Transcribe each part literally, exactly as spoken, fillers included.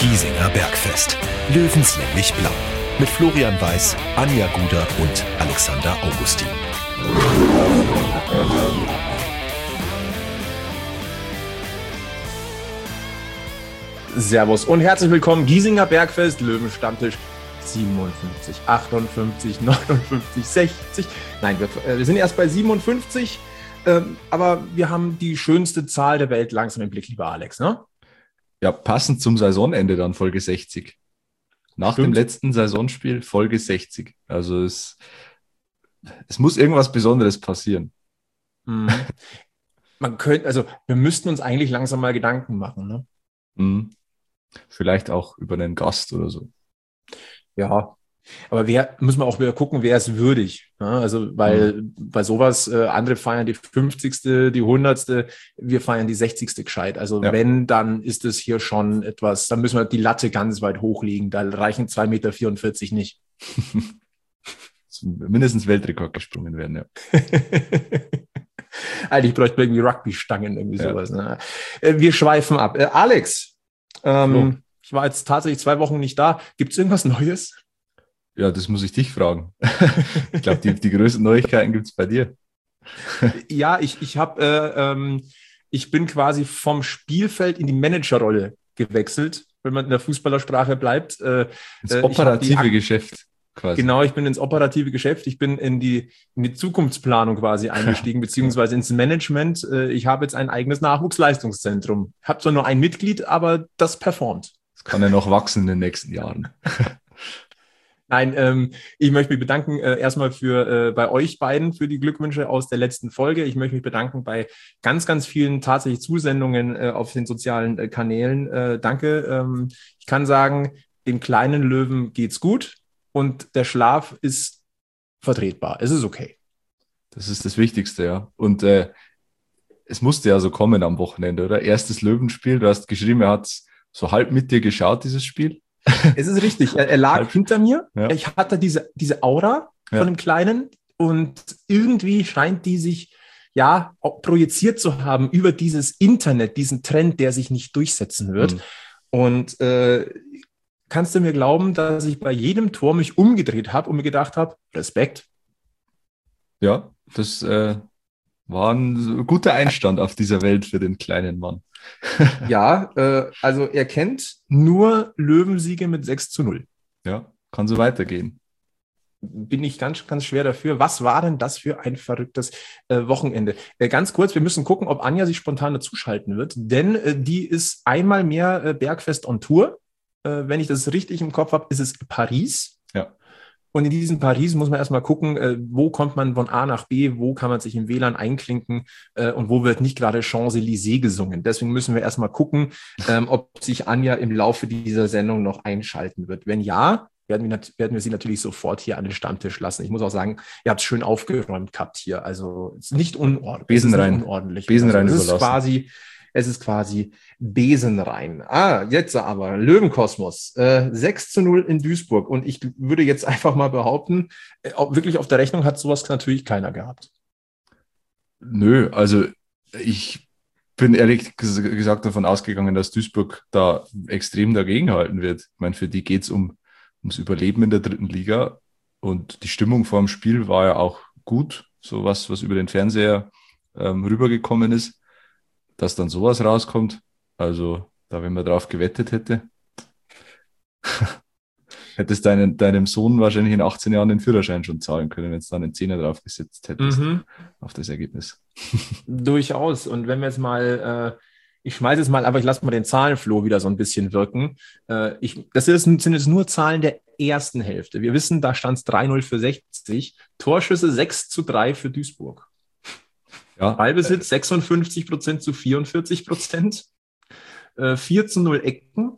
Giesinger Bergfest. Löwenslänglich blau. Mit Florian Weiß, Anja Guder und Alexander Augustin. Servus und herzlich willkommen. Giesinger Bergfest, Löwenstammtisch siebenundfünfzig, achtundfünfzig, neunundfünfzig, sechzig. Nein, wir, äh, wir sind erst bei siebenundfünfzig, ähm, aber wir haben die schönste Zahl der Welt langsam im Blick, lieber Alex, ne? Ja, passend zum Saisonende dann Folge sechzig. Nach Stimmt. dem letzten Saisonspiel Folge sechzig. Also es, es muss irgendwas Besonderes passieren. Mhm. Man könnte, also wir müssten uns eigentlich langsam mal Gedanken machen, ne? Mhm. Vielleicht auch über einen Gast oder so. Ja, aber wer, müssen wir auch wieder gucken, wer ist würdig. Ne? Also, weil mhm. bei sowas, äh, andere feiern die fünfzigste, die hundertste, wir feiern die sechzigste gescheit. Also ja. wenn, dann ist es hier schon etwas, dann müssen wir die Latte ganz weit hochlegen. Da reichen zwei Meter vierundvierzig nicht. Mindestens Weltrekord gesprungen werden, ja. Eigentlich bräuchte man irgendwie Rugby-Stangen, irgendwie ja. sowas. Ne? Wir schweifen ab. Äh, Alex, ähm, so. Ich war jetzt tatsächlich zwei Wochen nicht da. Gibt es irgendwas Neues? Ja, das muss ich dich fragen. Ich glaube, die, die größten Neuigkeiten gibt es bei dir. Ja, ich, ich habe, äh, ähm, ich bin quasi vom Spielfeld in die Managerrolle gewechselt, wenn man in der Fußballersprache bleibt. Äh, ins operative die, Geschäft quasi. Genau, ich bin ins operative Geschäft. Ich bin in die, in die Zukunftsplanung quasi eingestiegen, beziehungsweise ins Management. Äh, ich habe jetzt ein eigenes Nachwuchsleistungszentrum. Ich habe zwar nur ein Mitglied, aber das performt. Das kann ja noch wachsen in den nächsten Jahren. Nein, ähm, ich möchte mich bedanken äh, erstmal für äh, bei euch beiden für die Glückwünsche aus der letzten Folge. Ich möchte mich bedanken bei ganz, ganz vielen tatsächlich Zusendungen äh, auf den sozialen äh, Kanälen. Äh, danke. Ähm, ich kann sagen, dem kleinen Löwen geht's gut und der Schlaf ist vertretbar. Es ist okay. Das ist das Wichtigste, ja. Und äh, es musste ja so kommen am Wochenende, oder? Erstes Löwenspiel. Du hast geschrieben, er hat so halb mit dir geschaut, dieses Spiel. Es ist richtig. Er, er lag hinter mir. Ja. Ich hatte diese, diese Aura von ja. dem Kleinen und irgendwie scheint die sich ja auch projiziert zu haben über dieses Internet, diesen Trend, der sich nicht durchsetzen wird. Mhm. Und äh, kannst du mir glauben, dass ich bei jedem Tor mich umgedreht habe und mir gedacht habe, Respekt. Ja, das äh, war ein guter Einstand auf dieser Welt für den kleinen Mann. Ja, äh, also er kennt nur Löwensiege mit sechs zu null. Ja, kann so weitergehen. Bin ich ganz, ganz schwer dafür. Was war denn das für ein verrücktes äh, Wochenende? Äh, ganz kurz, wir müssen gucken, ob Anja sich spontan dazuschalten wird, denn äh, die ist einmal mehr äh, Bergfest on Tour. Äh, wenn ich das richtig im Kopf habe, ist es Paris. Ja. Und in diesem Paris muss man erstmal gucken, äh, wo kommt man von A nach B, wo kann man sich im W L A N einklinken äh, und wo wird nicht gerade Champs-Élysées gesungen. Deswegen müssen wir erstmal gucken, ähm, ob sich Anja im Laufe dieser Sendung noch einschalten wird. Wenn ja, werden wir, nat- werden wir sie natürlich sofort hier an den Stammtisch lassen. Ich muss auch sagen, ihr habt es schön aufgeräumt gehabt hier. Also es ist nicht unordentlich. Besen rein. Nicht unordentlich. Besen rein also, es überlassen. ist quasi... Es ist quasi besenrein. Ah, jetzt aber Löwenkosmos. Äh, sechs zu null in Duisburg. Und ich würde jetzt einfach mal behaupten, äh, auch wirklich auf der Rechnung hat sowas natürlich keiner gehabt. Nö, also ich bin ehrlich gesagt davon ausgegangen, dass Duisburg da extrem dagegenhalten wird. Ich meine, für die geht es um, ums Überleben in der dritten Liga. Und die Stimmung vor dem Spiel war ja auch gut. So was, was über den Fernseher ähm, rübergekommen ist. Dass dann sowas rauskommt, also da, wenn man drauf gewettet hätte, hättest deinen, deinem Sohn wahrscheinlich in achtzehn Jahren den Führerschein schon zahlen können, wenn du dann einen Zehner drauf gesetzt hättest, mhm. auf das Ergebnis. Durchaus. Und wenn wir jetzt mal, äh, ich schmeiße es mal, aber ich lasse mal den Zahlenfloh wieder so ein bisschen wirken. Äh, ich, das ist, sind jetzt nur Zahlen der ersten Hälfte. Wir wissen, da stand es drei null für sechzig, Torschüsse sechs zu drei für Duisburg. Ja. Ballbesitz sechsundfünfzig Prozent zu vierundvierzig Prozent, äh, vier zu null Ecken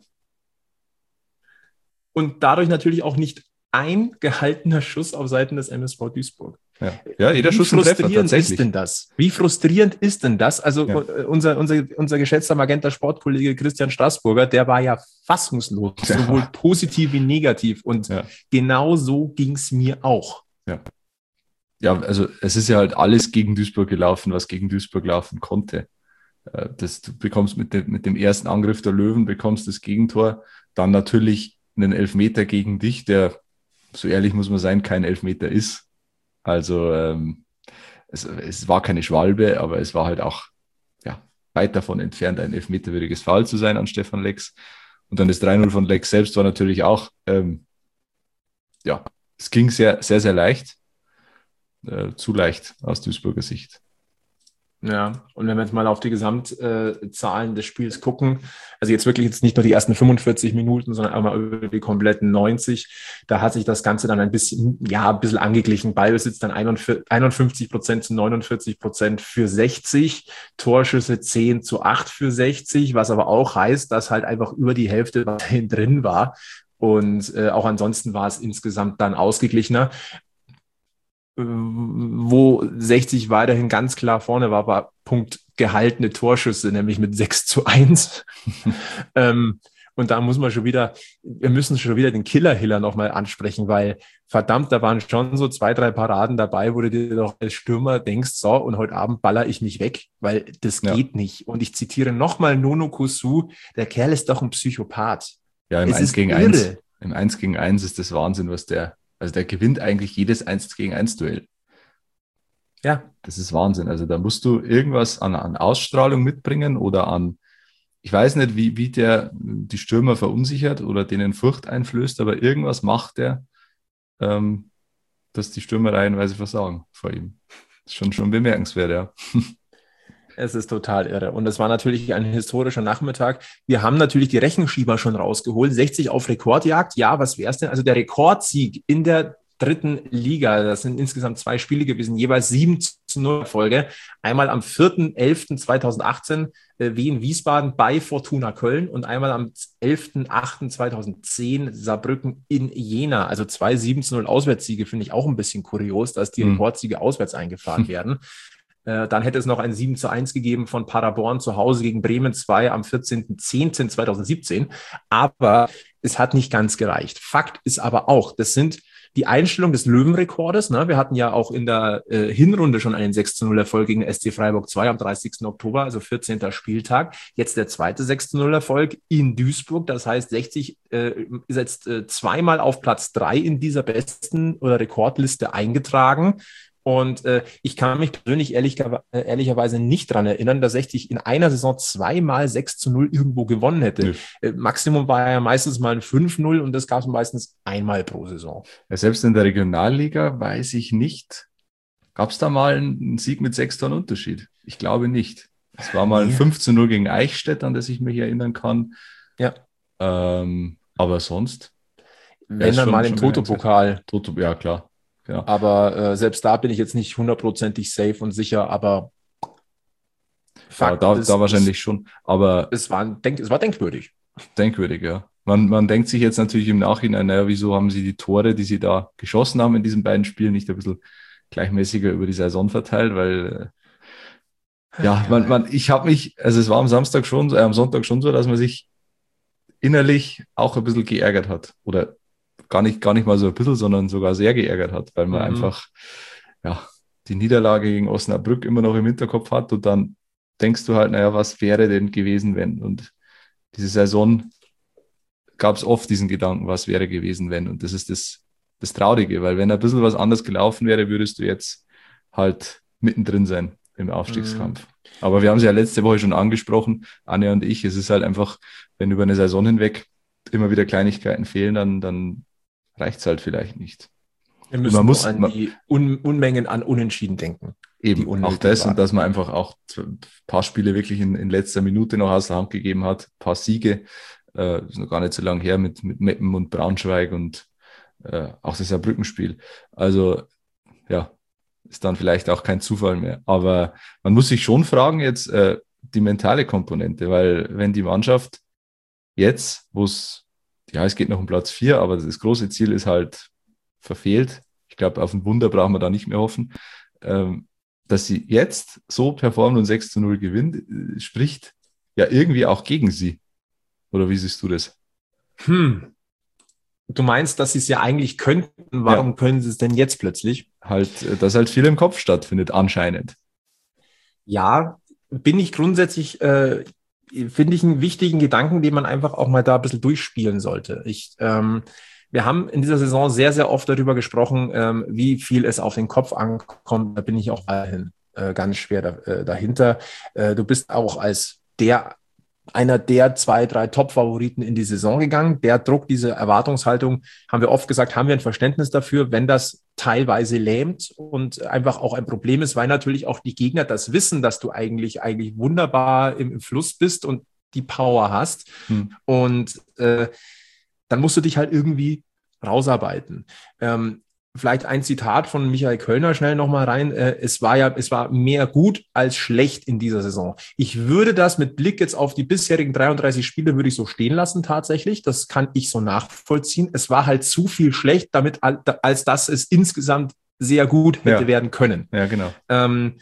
und dadurch natürlich auch nicht ein gehaltener Schuss auf Seiten des M S V Duisburg. Ja, ja jeder Wie Schuss ein Treffer, frustrierend ist denn das? Wie frustrierend ist denn das? Also ja. unser, unser, unser geschätzter Magenta Sportkollege Christian Straßburger, der war ja fassungslos, ja. sowohl positiv wie negativ und ja. genau so ging es mir auch. Ja. Ja, also es ist ja halt alles gegen Duisburg gelaufen, was gegen Duisburg laufen konnte. Äh, das, du bekommst mit dem, mit dem ersten Angriff der Löwen, bekommst das Gegentor, dann natürlich einen Elfmeter gegen dich, der, so ehrlich muss man sein, kein Elfmeter ist. Also ähm, es, es war keine Schwalbe, aber es war halt auch ja, weit davon entfernt, ein elfmeterwürdiges Foul zu sein an Stefan Lex. Und dann das drei null von Lex selbst war natürlich auch, ähm, ja, es ging sehr, sehr, sehr leicht. Äh, zu leicht aus Duisburger Sicht. Ja, und wenn wir jetzt mal auf die Gesamtzahlen des Spiels gucken, also jetzt wirklich jetzt nicht nur die ersten fünfundvierzig Minuten, sondern einmal über die kompletten neunzig, da hat sich das Ganze dann ein bisschen, ja, ein bisschen angeglichen. Ballbesitz dann einundfünfzig Prozent zu neunundvierzig Prozent für sechzig, Torschüsse zehn zu acht für sechzig, was aber auch heißt, dass halt einfach über die Hälfte weiterhin drin war. Und äh, auch ansonsten war es insgesamt dann ausgeglichener. Wo sechzig weiterhin ganz klar vorne war, war Punkt gehaltene Torschüsse, nämlich mit sechs zu eins. ähm, und da muss man schon wieder, wir müssen schon wieder den Killer-Hiller nochmal ansprechen, weil verdammt, da waren schon so zwei, drei Paraden dabei, wo du dir doch als Stürmer denkst, so, und heute Abend baller ich mich weg, weil das ja. geht nicht. Und ich zitiere nochmal Nono Kosu, der Kerl ist doch ein Psychopath. Ja, im eins gegen eins. Im eins gegen eins ist das Wahnsinn, was der Also der gewinnt eigentlich jedes eins gegen eins Duell. Ja. Das ist Wahnsinn. Also da musst du irgendwas an, an Ausstrahlung mitbringen oder an, ich weiß nicht, wie, wie der die Stürmer verunsichert oder denen Furcht einflößt, aber irgendwas macht der, ähm, dass die Stürmer reihenweise versagen vor ihm. Das ist schon, schon bemerkenswert, ja. Es ist total irre. Und es war natürlich ein historischer Nachmittag. Wir haben natürlich die Rechenschieber schon rausgeholt. sechzig auf Rekordjagd. Ja, was wäre es denn? Also der Rekordsieg in der dritten Liga. Das sind insgesamt zwei Spiele gewesen, jeweils sieben zu null Erfolge. Einmal am vierten elften zweitausendachtzehn äh, Wien Wiesbaden bei Fortuna Köln und einmal am elften achten zweitausendzehn Saarbrücken in Jena. Also zwei sieben zu null Auswärtssiege finde ich auch ein bisschen kurios, dass die hm. Rekordsiege auswärts eingefahren werden. Dann hätte es noch ein sieben zu eins gegeben von Paderborn zu Hause gegen Bremen zwei am vierzehnten zehnten zweitausendsiebzehn. Aber es hat nicht ganz gereicht. Fakt ist aber auch, das sind die Einstellung des Löwenrekordes. Ne? Wir hatten ja auch in der äh, Hinrunde schon einen sechs zu null Erfolg gegen S C Freiburg zwei am dreißigsten Oktober, also vierzehnten Spieltag. Jetzt der zweite sechs zu null Erfolg in Duisburg. Das heißt, sechzig äh, ist jetzt äh, zweimal auf Platz drei in dieser besten oder Rekordliste eingetragen. Und äh, ich kann mich persönlich ehrlich, äh, ehrlicherweise nicht daran erinnern, dass sechzig in einer Saison zweimal sechs zu null irgendwo gewonnen hätte. Nee. Äh, Maximum war ja meistens mal ein fünf null und das gab es meistens einmal pro Saison. Ja, selbst in der Regionalliga weiß ich nicht, gab es da mal einen Sieg mit sechs Toren Unterschied? Ich glaube nicht. Es war mal ein fünf zu null gegen Eichstätt, an das ich mich erinnern kann. Ja. Ähm, aber sonst? Wenn dann schon, mal im Toto-Pokal. Toto, ja, klar. Ja. Aber äh, selbst da bin ich jetzt nicht hundertprozentig safe und sicher, aber Fakt ja, da, ist, da wahrscheinlich es, schon. Aber es war, denk, es war denkwürdig. Denkwürdig, ja. Man, man denkt sich jetzt natürlich im Nachhinein, naja, wieso haben sie die Tore, die sie da geschossen haben in diesen beiden Spielen, nicht ein bisschen gleichmäßiger über die Saison verteilt, weil äh, ja, man, man, ich habe mich, also es war am Samstag schon, äh, am Sonntag schon so, dass man sich innerlich auch ein bisschen geärgert hat oder gar nicht, gar nicht mal so ein bisschen, sondern sogar sehr geärgert hat, weil man mhm. einfach ja, die Niederlage gegen Osnabrück immer noch im Hinterkopf hat und dann denkst du halt, naja, was wäre denn gewesen, wenn? Und diese Saison gab es oft diesen Gedanken, was wäre gewesen, wenn? Und das ist das, das Traurige, weil wenn ein bisschen was anders gelaufen wäre, würdest du jetzt halt mittendrin sein im Aufstiegskampf. Mhm. Aber wir haben es ja letzte Woche schon angesprochen, Anja und ich, es ist halt einfach, wenn über eine Saison hinweg immer wieder Kleinigkeiten fehlen, dann, dann reicht es halt vielleicht nicht. Wir müssen man muss, an man, die Un- Unmengen an Unentschieden denken. Eben, auch das waren. Und dass man einfach auch ein paar Spiele wirklich in, in letzter Minute noch aus der Hand gegeben hat, ein paar Siege, äh, ist noch gar nicht so lange her mit, mit Meppen und Braunschweig und äh, auch das Saarbrückenspiel. Also ja, ist dann vielleicht auch kein Zufall mehr. Aber man muss sich schon fragen jetzt äh, die mentale Komponente, weil wenn die Mannschaft jetzt, wo es ja, es geht noch um Platz vier, aber das große Ziel ist halt verfehlt. Ich glaube, auf ein Wunder brauchen wir da nicht mehr hoffen. Ähm, dass sie jetzt so performen und sechs zu null gewinnt, spricht ja irgendwie auch gegen sie. Oder wie siehst du das? Hm. Du meinst, dass sie es ja eigentlich könnten. Warum ja. können sie es denn jetzt plötzlich? Halt, dass halt viel im Kopf stattfindet, anscheinend. Ja, bin ich grundsätzlich, äh, finde ich einen wichtigen Gedanken, den man einfach auch mal da ein bisschen durchspielen sollte. Ich, ähm, wir haben in dieser Saison sehr, sehr oft darüber gesprochen, ähm, wie viel es auf den Kopf ankommt. Da bin ich auch weiterhin äh, ganz schwer da, äh, dahinter. Äh, du bist auch als der einer der zwei, drei Top-Favoriten in die Saison gegangen. Der Druck, diese Erwartungshaltung, haben wir oft gesagt, haben wir ein Verständnis dafür, wenn das teilweise lähmt und einfach auch ein Problem ist, weil natürlich auch die Gegner das wissen, dass du eigentlich, eigentlich wunderbar im, im Fluss bist und die Power hast. Hm. Und äh, dann musst du dich halt irgendwie rausarbeiten. Ähm, Vielleicht ein Zitat von Michael Kölner schnell nochmal rein. Es war ja, es war mehr gut als schlecht in dieser Saison. Ich würde das mit Blick jetzt auf die bisherigen dreiunddreißig Spiele würde ich so stehen lassen tatsächlich. Das kann ich so nachvollziehen. Es war halt zu viel schlecht, damit als dass es insgesamt sehr gut hätte ja. werden können. Ja, genau. Ähm,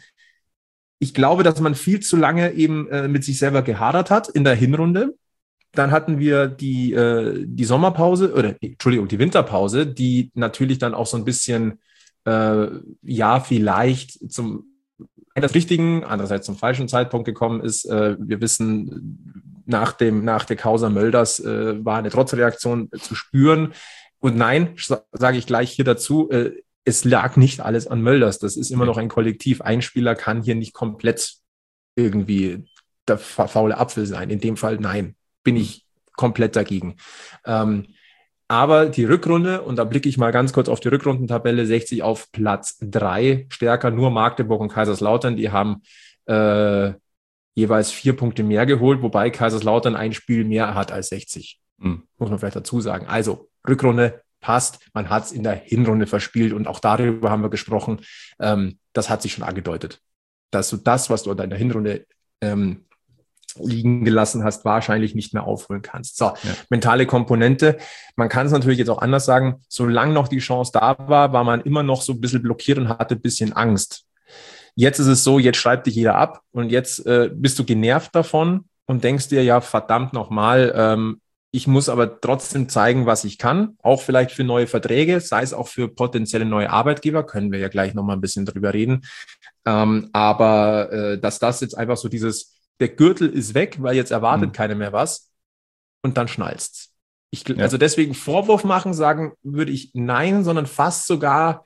ich glaube, dass man viel zu lange eben äh, mit sich selber gehadert hat in der Hinrunde. Dann hatten wir die, äh, die Sommerpause, oder Entschuldigung, die Winterpause, die natürlich dann auch so ein bisschen, äh, ja, vielleicht zum das richtigen, andererseits zum falschen Zeitpunkt gekommen ist. Äh, wir wissen, nach dem, nach der Causa Mölders äh, war eine Trotzreaktion zu spüren. Und nein, sage ich gleich hier dazu, äh, es lag nicht alles an Mölders. Das ist immer noch ein Kollektiv. Ein Spieler kann hier nicht komplett irgendwie der faule Apfel sein. In dem Fall nein. Bin ich komplett dagegen. Ähm, aber die Rückrunde, und da blicke ich mal ganz kurz auf die Rückrundentabelle, sechzig auf Platz drei, stärker nur Magdeburg und Kaiserslautern, die haben äh, jeweils vier Punkte mehr geholt, wobei Kaiserslautern ein Spiel mehr hat als sechzig. Mhm. Muss man vielleicht dazu sagen. Also Rückrunde passt, man hat es in der Hinrunde verspielt und auch darüber haben wir gesprochen. Ähm, das hat sich schon angedeutet, dass du das, was du in der Hinrunde ähm, liegen gelassen hast, wahrscheinlich nicht mehr aufholen kannst. So, ja. Mentale Komponente. Man kann es natürlich jetzt auch anders sagen. Solange noch die Chance da war, war man immer noch so ein bisschen blockiert und hatte ein bisschen Angst. Jetzt ist es so, jetzt schreibt dich jeder ab und jetzt äh, bist du genervt davon und denkst dir, ja, verdammt nochmal, ähm, ich muss aber trotzdem zeigen, was ich kann. Auch vielleicht für neue Verträge, sei es auch für potenzielle neue Arbeitgeber, können wir ja gleich nochmal ein bisschen drüber reden. Ähm, aber äh, dass das jetzt einfach so dieses der Gürtel ist weg, weil jetzt erwartet mhm. keiner mehr was und dann schnallst's. Ich, ja. Also deswegen Vorwurf machen, sagen würde ich nein, sondern fast sogar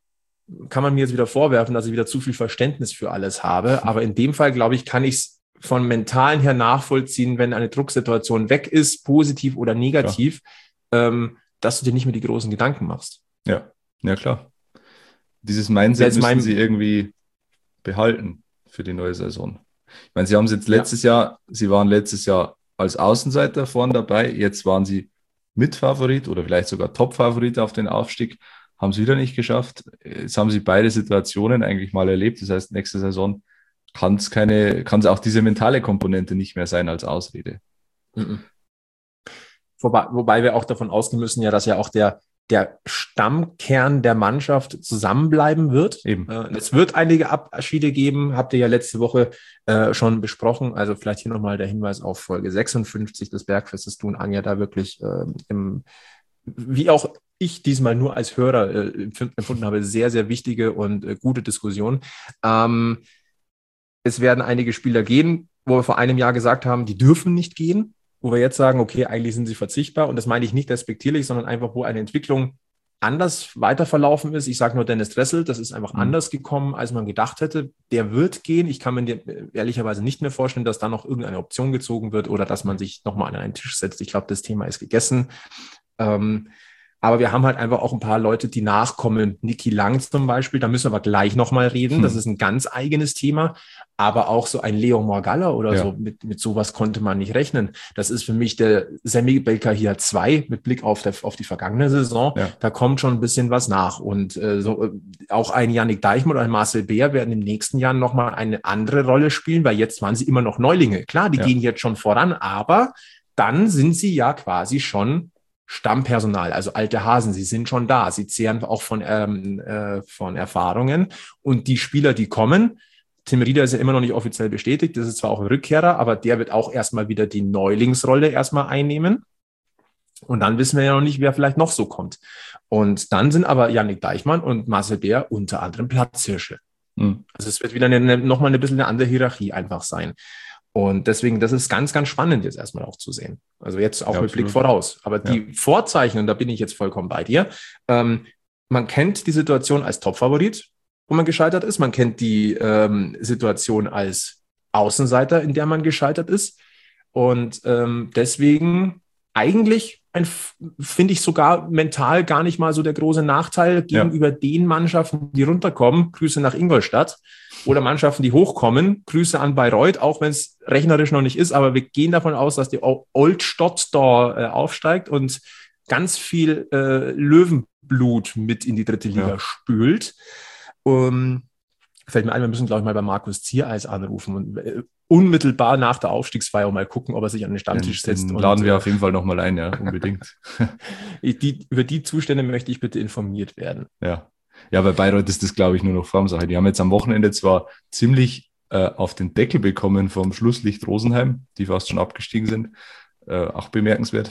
kann man mir jetzt wieder vorwerfen, dass ich wieder zu viel Verständnis für alles habe. Aber in dem Fall, glaube ich, kann ich es von Mentalen her nachvollziehen, wenn eine Drucksituation weg ist, positiv oder negativ, ähm, dass du dir nicht mehr die großen Gedanken machst. Ja, ja klar. Dieses Mindset müssen mein, sie irgendwie behalten für die neue Saison. Ich meine, sie haben es jetzt letztes ja. Jahr, sie waren letztes Jahr als Außenseiter vorn dabei, jetzt waren sie Mitfavorit oder vielleicht sogar Topfavorit auf den Aufstieg, haben es wieder nicht geschafft. Jetzt haben sie beide Situationen eigentlich mal erlebt, das heißt, nächste Saison kann es keine, kann es auch diese mentale Komponente nicht mehr sein als Ausrede. Mhm. Wobei, wobei wir auch davon ausgehen müssen, ja, dass ja auch der der Stammkern der Mannschaft zusammenbleiben wird. Eben. Äh, es wird einige Abschiede geben, habt ihr ja letzte Woche äh, schon besprochen. Also vielleicht hier nochmal der Hinweis auf Folge sechsundfünfzig des Bergfestes. Du und Anja da wirklich äh, im, wie auch ich diesmal nur als Hörer äh, empfunden habe, sehr, sehr wichtige und äh, gute Diskussion. Ähm, es werden einige Spieler gehen, wo wir vor einem Jahr gesagt haben, die dürfen nicht gehen. Wo wir jetzt sagen, okay, eigentlich sind sie verzichtbar. Und das meine ich nicht respektierlich, sondern einfach, wo eine Entwicklung anders weiter verlaufen ist. Ich sage nur Dennis Dressel, das ist einfach mhm. anders gekommen, als man gedacht hätte. Der wird gehen. Ich kann mir ehrlicherweise nicht mehr vorstellen, dass da noch irgendeine Option gezogen wird oder dass man sich nochmal an einen Tisch setzt. Ich glaube, das Thema ist gegessen. Ähm, aber wir haben halt einfach auch ein paar Leute, die nachkommen. Niki Lang zum Beispiel, da müssen wir aber gleich nochmal reden. Hm. Das ist ein ganz eigenes Thema. Aber auch so ein Leo Morgalla oder ja. so, mit, mit sowas konnte man nicht rechnen. Das ist für mich der Semi Belkahir zwei mit Blick auf, der, auf die vergangene Saison. Ja. Da kommt schon ein bisschen was nach. Und äh, so, auch ein Yannick Deichmann oder ein Marcel Beer werden im nächsten Jahr nochmal eine andere Rolle spielen, weil jetzt waren sie immer noch Neulinge. Klar, die ja. gehen jetzt schon voran, aber dann sind sie ja quasi schon Stammpersonal, also alte Hasen, sie sind schon da, sie zehren auch von, ähm, äh, von Erfahrungen und die Spieler, die kommen, Tim Rieder ist ja immer noch nicht offiziell bestätigt, das ist zwar auch ein Rückkehrer, aber der wird auch erstmal wieder die Neulingsrolle erstmal einnehmen und dann wissen wir ja noch nicht, wer vielleicht noch so kommt und dann sind aber Yannick Deichmann und Marcel Beer unter anderem Platzhirsche. Mhm. Also es wird wieder eine, nochmal ein bisschen eine andere Hierarchie einfach sein. Und deswegen, das ist ganz, ganz spannend jetzt erstmal auch zu sehen. Also jetzt auch Ja, mit Blick absolut. voraus. Aber die Vorzeichen, und da bin ich jetzt vollkommen bei dir, ähm, man kennt die Situation als Topfavorit, wo man gescheitert ist. Man kennt die ähm, Situation als Außenseiter, in der man gescheitert ist. Und ähm, deswegen eigentlich ein, finde ich sogar mental gar nicht mal so der große Nachteil gegenüber ja. den Mannschaften, die runterkommen. Grüße nach Ingolstadt. Oder Mannschaften, die hochkommen. Grüße an Bayreuth, auch wenn es rechnerisch noch nicht ist. Aber wir gehen davon aus, dass die Old Stott da äh, aufsteigt und ganz viel äh, Löwenblut mit in die dritte Liga ja. spült. Um, fällt mir ein, wir müssen, glaube ich, mal bei Markus Ziereis anrufen und äh, unmittelbar nach der Aufstiegsfeier mal gucken, ob er sich an den Stammtisch den, setzt. Den und laden wir auf jeden Fall nochmal ein, ja, unbedingt. die, über die Zustände möchte ich bitte informiert werden. Ja, ja, bei Bayreuth ist das, glaube ich, nur noch Formsache. Die haben jetzt am Wochenende zwar ziemlich äh, auf den Deckel bekommen vom Schlusslicht Rosenheim, die fast schon abgestiegen sind, äh, auch bemerkenswert.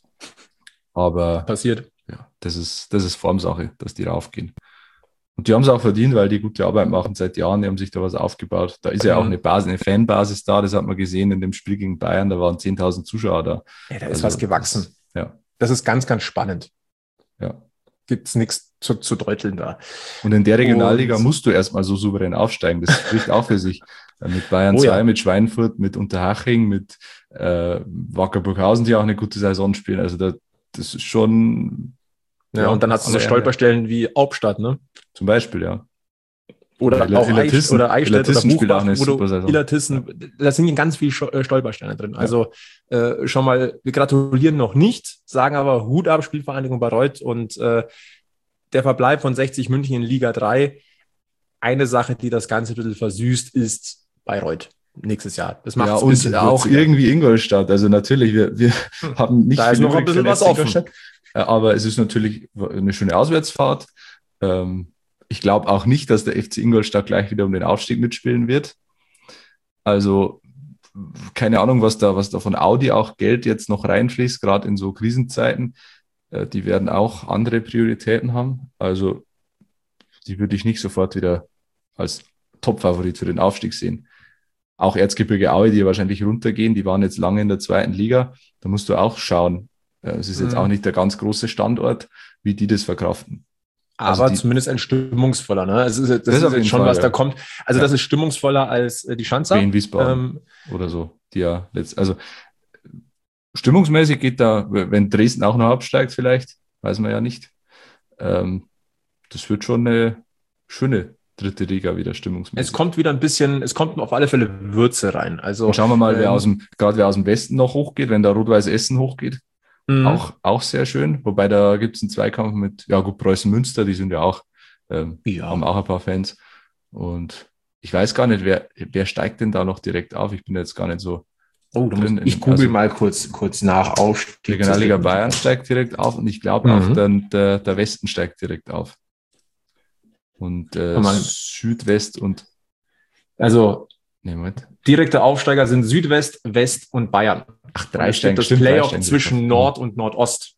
Aber passiert. Ja, das ist, das ist Formsache, dass die raufgehen. Und die haben es auch verdient, weil die gute Arbeit machen seit Jahren, die haben sich da was aufgebaut. Da ist ja auch eine Basis, eine Fanbasis da, das hat man gesehen in dem Spiel gegen Bayern, da waren zehntausend Zuschauer da. Ja, da ist also, was gewachsen. Das, ja. Das ist ganz, ganz spannend. Ja. Gibt es nichts zu, zu deuteln da. Und in der Regionalliga und musst du erstmal so souverän aufsteigen, das spricht auch für sich. Mit Bayern oh, zwei, ja. mit Schweinfurt, mit Unterhaching, mit äh, Wacker Burghausen, die auch eine gute Saison spielen. Also da, das ist schon... Ja, ja, und dann hast du so Stolperstellen wie Hauptstadt, ne? Zum Beispiel, ja. Oder Ila- auch Eichstätt oder Eichstätt oder spielt auch Buchbach, eine wo du super Saison. Illertissen, da sind ganz viele Stolpersteine drin. Also äh, schon mal, wir gratulieren noch nicht, sagen aber Hut ab, Spielvereinigung Bayreuth und äh, der Verbleib von sechzig München in Liga drei. Eine Sache, die das Ganze ein bisschen versüßt, ist Bayreuth nächstes Jahr. Das macht Ja, es und bisschen auch würziger. irgendwie Ingolstadt. Also natürlich, wir, wir Hm. haben nicht Da ist viel noch ein übrig bisschen für was den F C offen. Ingolstadt. Äh, Aber es ist natürlich eine schöne Auswärtsfahrt. Ähm, ich glaube auch nicht, dass der F C Ingolstadt gleich wieder um den Aufstieg mitspielen wird. Also keine Ahnung, was da, was da von Audi auch Geld jetzt noch reinfließt, gerade in so Krisenzeiten. Äh, die werden auch andere Prioritäten haben. Also die würde ich nicht sofort wieder als Top-Favorit für den Aufstieg sehen. Auch Erzgebirge Aue, die ja wahrscheinlich runtergehen, die waren jetzt lange in der zweiten Liga. Da musst du auch schauen. Äh, Es ist jetzt Mhm. auch nicht der ganz große Standort, wie die das verkraften. Aber Also die- zumindest ein stimmungsvoller. Ne? Es ist, das Das ist auf jetzt jeden schon, Fall, was ja. da kommt. Also Ja. das ist stimmungsvoller als äh, die Schanzer. Wien, Wiesbaden Ähm, oder so. Die ja letzt, also stimmungsmäßig geht da, wenn Dresden auch noch absteigt vielleicht, weiß man ja nicht. Ähm, das wird schon eine schöne dritte Liga wieder stimmungsmäßig. es kommt wieder ein bisschen, es kommt auf alle Fälle Würze rein. Also Und schauen wir mal, wer ähm, aus dem, gerade wer aus dem Westen noch hochgeht, wenn da Rot-Weiß Essen hochgeht. mh. Auch, auch sehr schön. Wobei da gibt es einen Zweikampf mit, ja gut, Preußen Münster, die sind ja auch, ähm, Ja. haben auch ein paar Fans. Und ich weiß gar nicht, wer, wer steigt denn da noch direkt auf? Ich bin jetzt gar nicht so. Oh, da drin muss, ich in- google also- mal kurz, kurz nach Aufstieg. Regionalliga Bayern steigt direkt auf und ich glaube Mhm. auch dann der, der Westen steigt direkt auf. Und äh, Kann man- Südwest und, Also nee, Moment. direkte Aufsteiger sind Südwest, West und Bayern. Ach, Da steht das stimmt, drei Playoff steigen zwischen direkt auf. Nord und Nordost.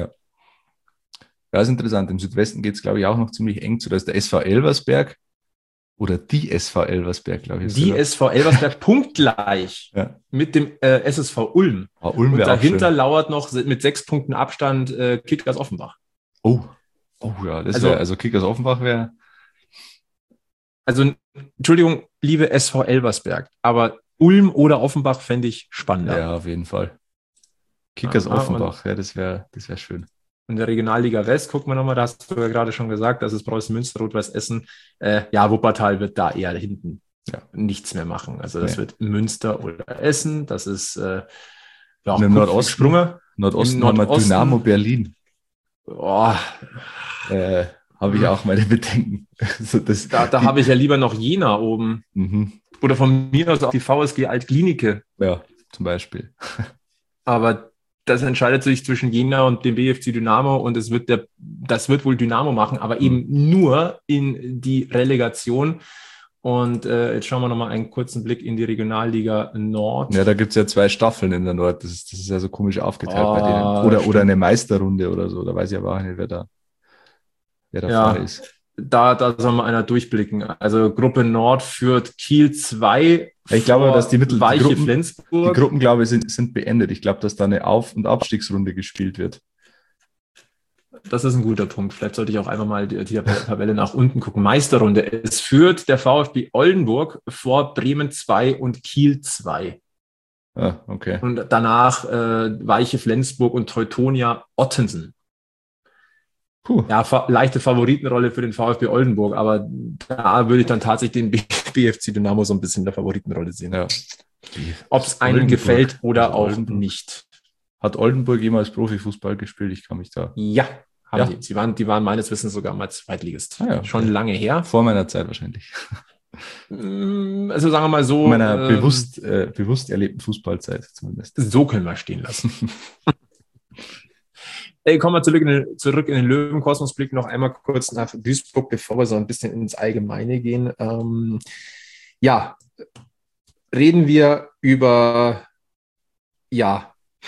Ja, ist interessant. Im Südwesten geht es, glaube ich, auch noch ziemlich eng zu. Da ist der S V Elversberg oder die S V Elversberg, glaube ich. ist Die der. S V Elversberg punktgleich Ja. mit dem äh, S S V Ulm. Ah, Ulm Und wäre auch dahinter schön. lauert noch mit sechs Punkten Abstand äh, Kickers Offenbach. Oh, oh ja, das Also- wäre, also Kickers Offenbach wäre, Also, Entschuldigung, liebe S V Elversberg, aber Ulm oder Offenbach fände ich spannender. ja, auf jeden Fall. Kickers Ah, Offenbach, ja, das wäre, das wäre schön. In der Regionalliga West, gucken wir nochmal, da hast du ja gerade schon gesagt, das ist Preußen Münster, Rot-Weiß Essen. Äh, ja, Wuppertal wird da eher hinten Ja. nichts mehr machen. Also das Nee. wird Münster oder Essen, das ist äh, ja, Und im gut, Nordosten? Sprünge. Nordosten Im haben wir Nordosten- Dynamo Berlin. Oh, Äh, habe ich auch meine Bedenken. Also das, da da habe ich ja lieber noch Jena oben. mhm, Oder von mir aus auch die V S G Altklinike. ja, zum Beispiel. Aber das entscheidet sich zwischen Jena und dem B F C Dynamo und es wird der, das wird wohl Dynamo machen, aber eben nur in die Relegation. Und äh, jetzt schauen wir nochmal einen kurzen Blick in die Regionalliga Nord. Ja, da gibt es ja zwei Staffeln in der Nord. Das ist, das ist ja so komisch aufgeteilt bei Ah, denen. Oder, stimmt. oder eine Meisterrunde oder so. Da weiß ich aber auch nicht, wer da, wer da Ja. vorne ist. da, da soll mal einer durchblicken. Also Gruppe Nord führt Kiel zwei. Ich glaube, dass die Mittel, Weiche die, Gruppen, Flensburg. die Gruppen, glaube ich, sind, sind beendet. Ich glaube, dass da eine Auf- und Abstiegsrunde gespielt wird. Das ist ein guter Punkt. Vielleicht sollte ich auch einfach mal die, die Tabelle nach unten gucken. Meisterrunde. Es führt der VfB Oldenburg vor Bremen zwei und Kiel zwei. Ah, okay. Und danach äh, Weiche Flensburg und Teutonia Ottensen. Puh. Ja, fa- leichte Favoritenrolle für den VfB Oldenburg, aber da würde ich dann tatsächlich den B- BFC Dynamo so ein bisschen in der Favoritenrolle sehen. Ja. Ob es einem Oldenburg. gefällt oder Also auch Oldenburg. nicht. Hat Oldenburg jemals Profifußball gespielt? Ich kann mich da... Ja, haben Ja. die. Sie waren, die waren meines Wissens sogar mal Zweitligist. Ah ja, Schon okay. lange her. Vor meiner Zeit wahrscheinlich. Also sagen wir mal so. Vor meiner ähm, bewusst, äh, bewusst erlebten Fußballzeit zumindest. So können wir stehen lassen. Ey, kommen wir zurück in, den, zurück in den Löwenkosmos-Blick noch einmal kurz nach Duisburg, bevor wir so ein bisschen ins Allgemeine gehen. Ähm, ja, reden wir über, ja,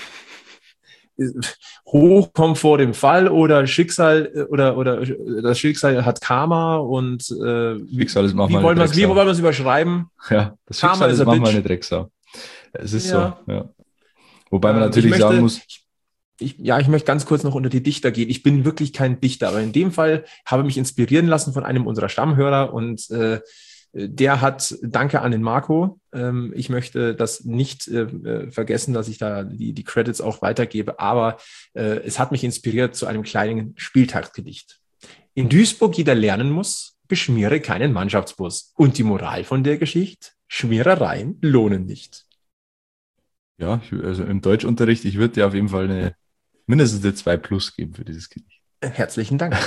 Hochkommt vor dem Fall oder Schicksal oder, oder das Schicksal hat Karma und äh, Schicksal ist wie manchmal wollen eine wir es wie Drecksau. wollen wir es überschreiben? Ja, das Karma Schicksal is ist a manchmal bitch. eine Drecksau. Es ist Ja. so, ja. Wobei man Ähm, natürlich ich möchte, sagen muss, Ich, ja, ich möchte ganz kurz noch unter die Dichter gehen. Ich bin wirklich kein Dichter, aber in dem Fall habe ich mich inspirieren lassen von einem unserer Stammhörer und äh, der hat, danke an den Marco, ähm, ich möchte das nicht äh, vergessen, dass ich da die, die Credits auch weitergebe, aber äh, es hat mich inspiriert zu einem kleinen Spieltagsgedicht. In Duisburg jeder lernen muss, beschmiere keinen Mannschaftsbus. Und die Moral von der Geschichte? Schmierereien lohnen nicht. ja, ich, also im Deutschunterricht, ich würde dir auf jeden Fall eine mindestens eine zwei plus geben für dieses Gedicht. Herzlichen Dank.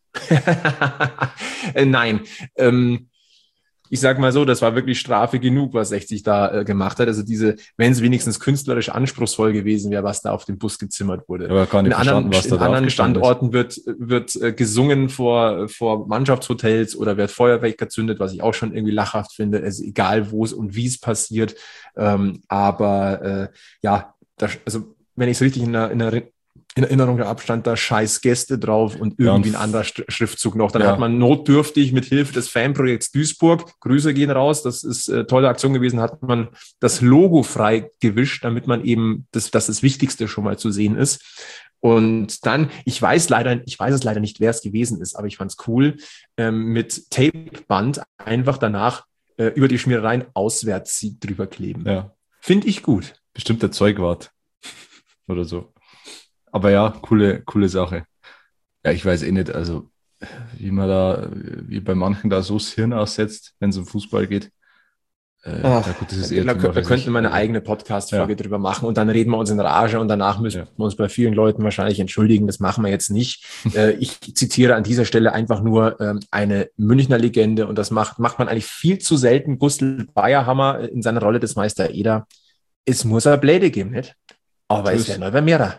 Äh, Nein, ähm, ich sag mal so, das war wirklich Strafe genug, was sechzig da äh, gemacht hat. Also diese, wenn es wenigstens künstlerisch anspruchsvoll gewesen wäre, was da auf den Bus gezimmert wurde. Aber gar nicht In anderen, verstanden, was da in anderen drauf gestanden ist. Standorten wird, wird äh, gesungen vor, vor Mannschaftshotels oder wird Feuerwerk gezündet, was ich auch schon irgendwie lachhaft finde. Es ist egal, wo es und wie es passiert. Ähm, aber äh, ja, das, also wenn ich es richtig in der, in der in Erinnerung habe, stand da scheiß Gäste drauf und irgendwie Ja, ein anderer St- Schriftzug noch. Dann ja. hat man notdürftig mit Hilfe des Fanprojekts Duisburg, Grüße gehen raus, das ist eine tolle Aktion gewesen, hat man das Logo frei gewischt, damit man eben, das, dass das Wichtigste schon mal zu sehen ist. Und dann, ich weiß leider, ich weiß es leider nicht, wer es gewesen ist, aber ich fand es cool, ähm, mit Tapeband einfach danach äh, über die Schmierereien Auswärtssieg drüber kleben. Ja, Finde ich gut. bestimmt der Zeugwart oder so. Aber ja, coole, coole Sache. Ja, ich weiß eh nicht, also wie man da, wie bei manchen da so das Hirn aussetzt, wenn es um Fußball geht. Äh, Ach, ja gut, das ist da, eher da, Thema da für könnten sich. wir eine Also, eigene Podcast-Folge Ja. drüber machen und dann reden wir uns in Rage und danach müssen Ja. wir uns bei vielen Leuten wahrscheinlich entschuldigen. Das machen wir jetzt nicht. äh, ich zitiere an dieser Stelle einfach nur ähm, eine Münchner Legende und das macht, macht man eigentlich viel zu selten. Gustl Bayerhammer in seiner Rolle des Meister Eder. Es muss eine Bläde geben, nicht? Aber So es ist- wäre neu mehrer.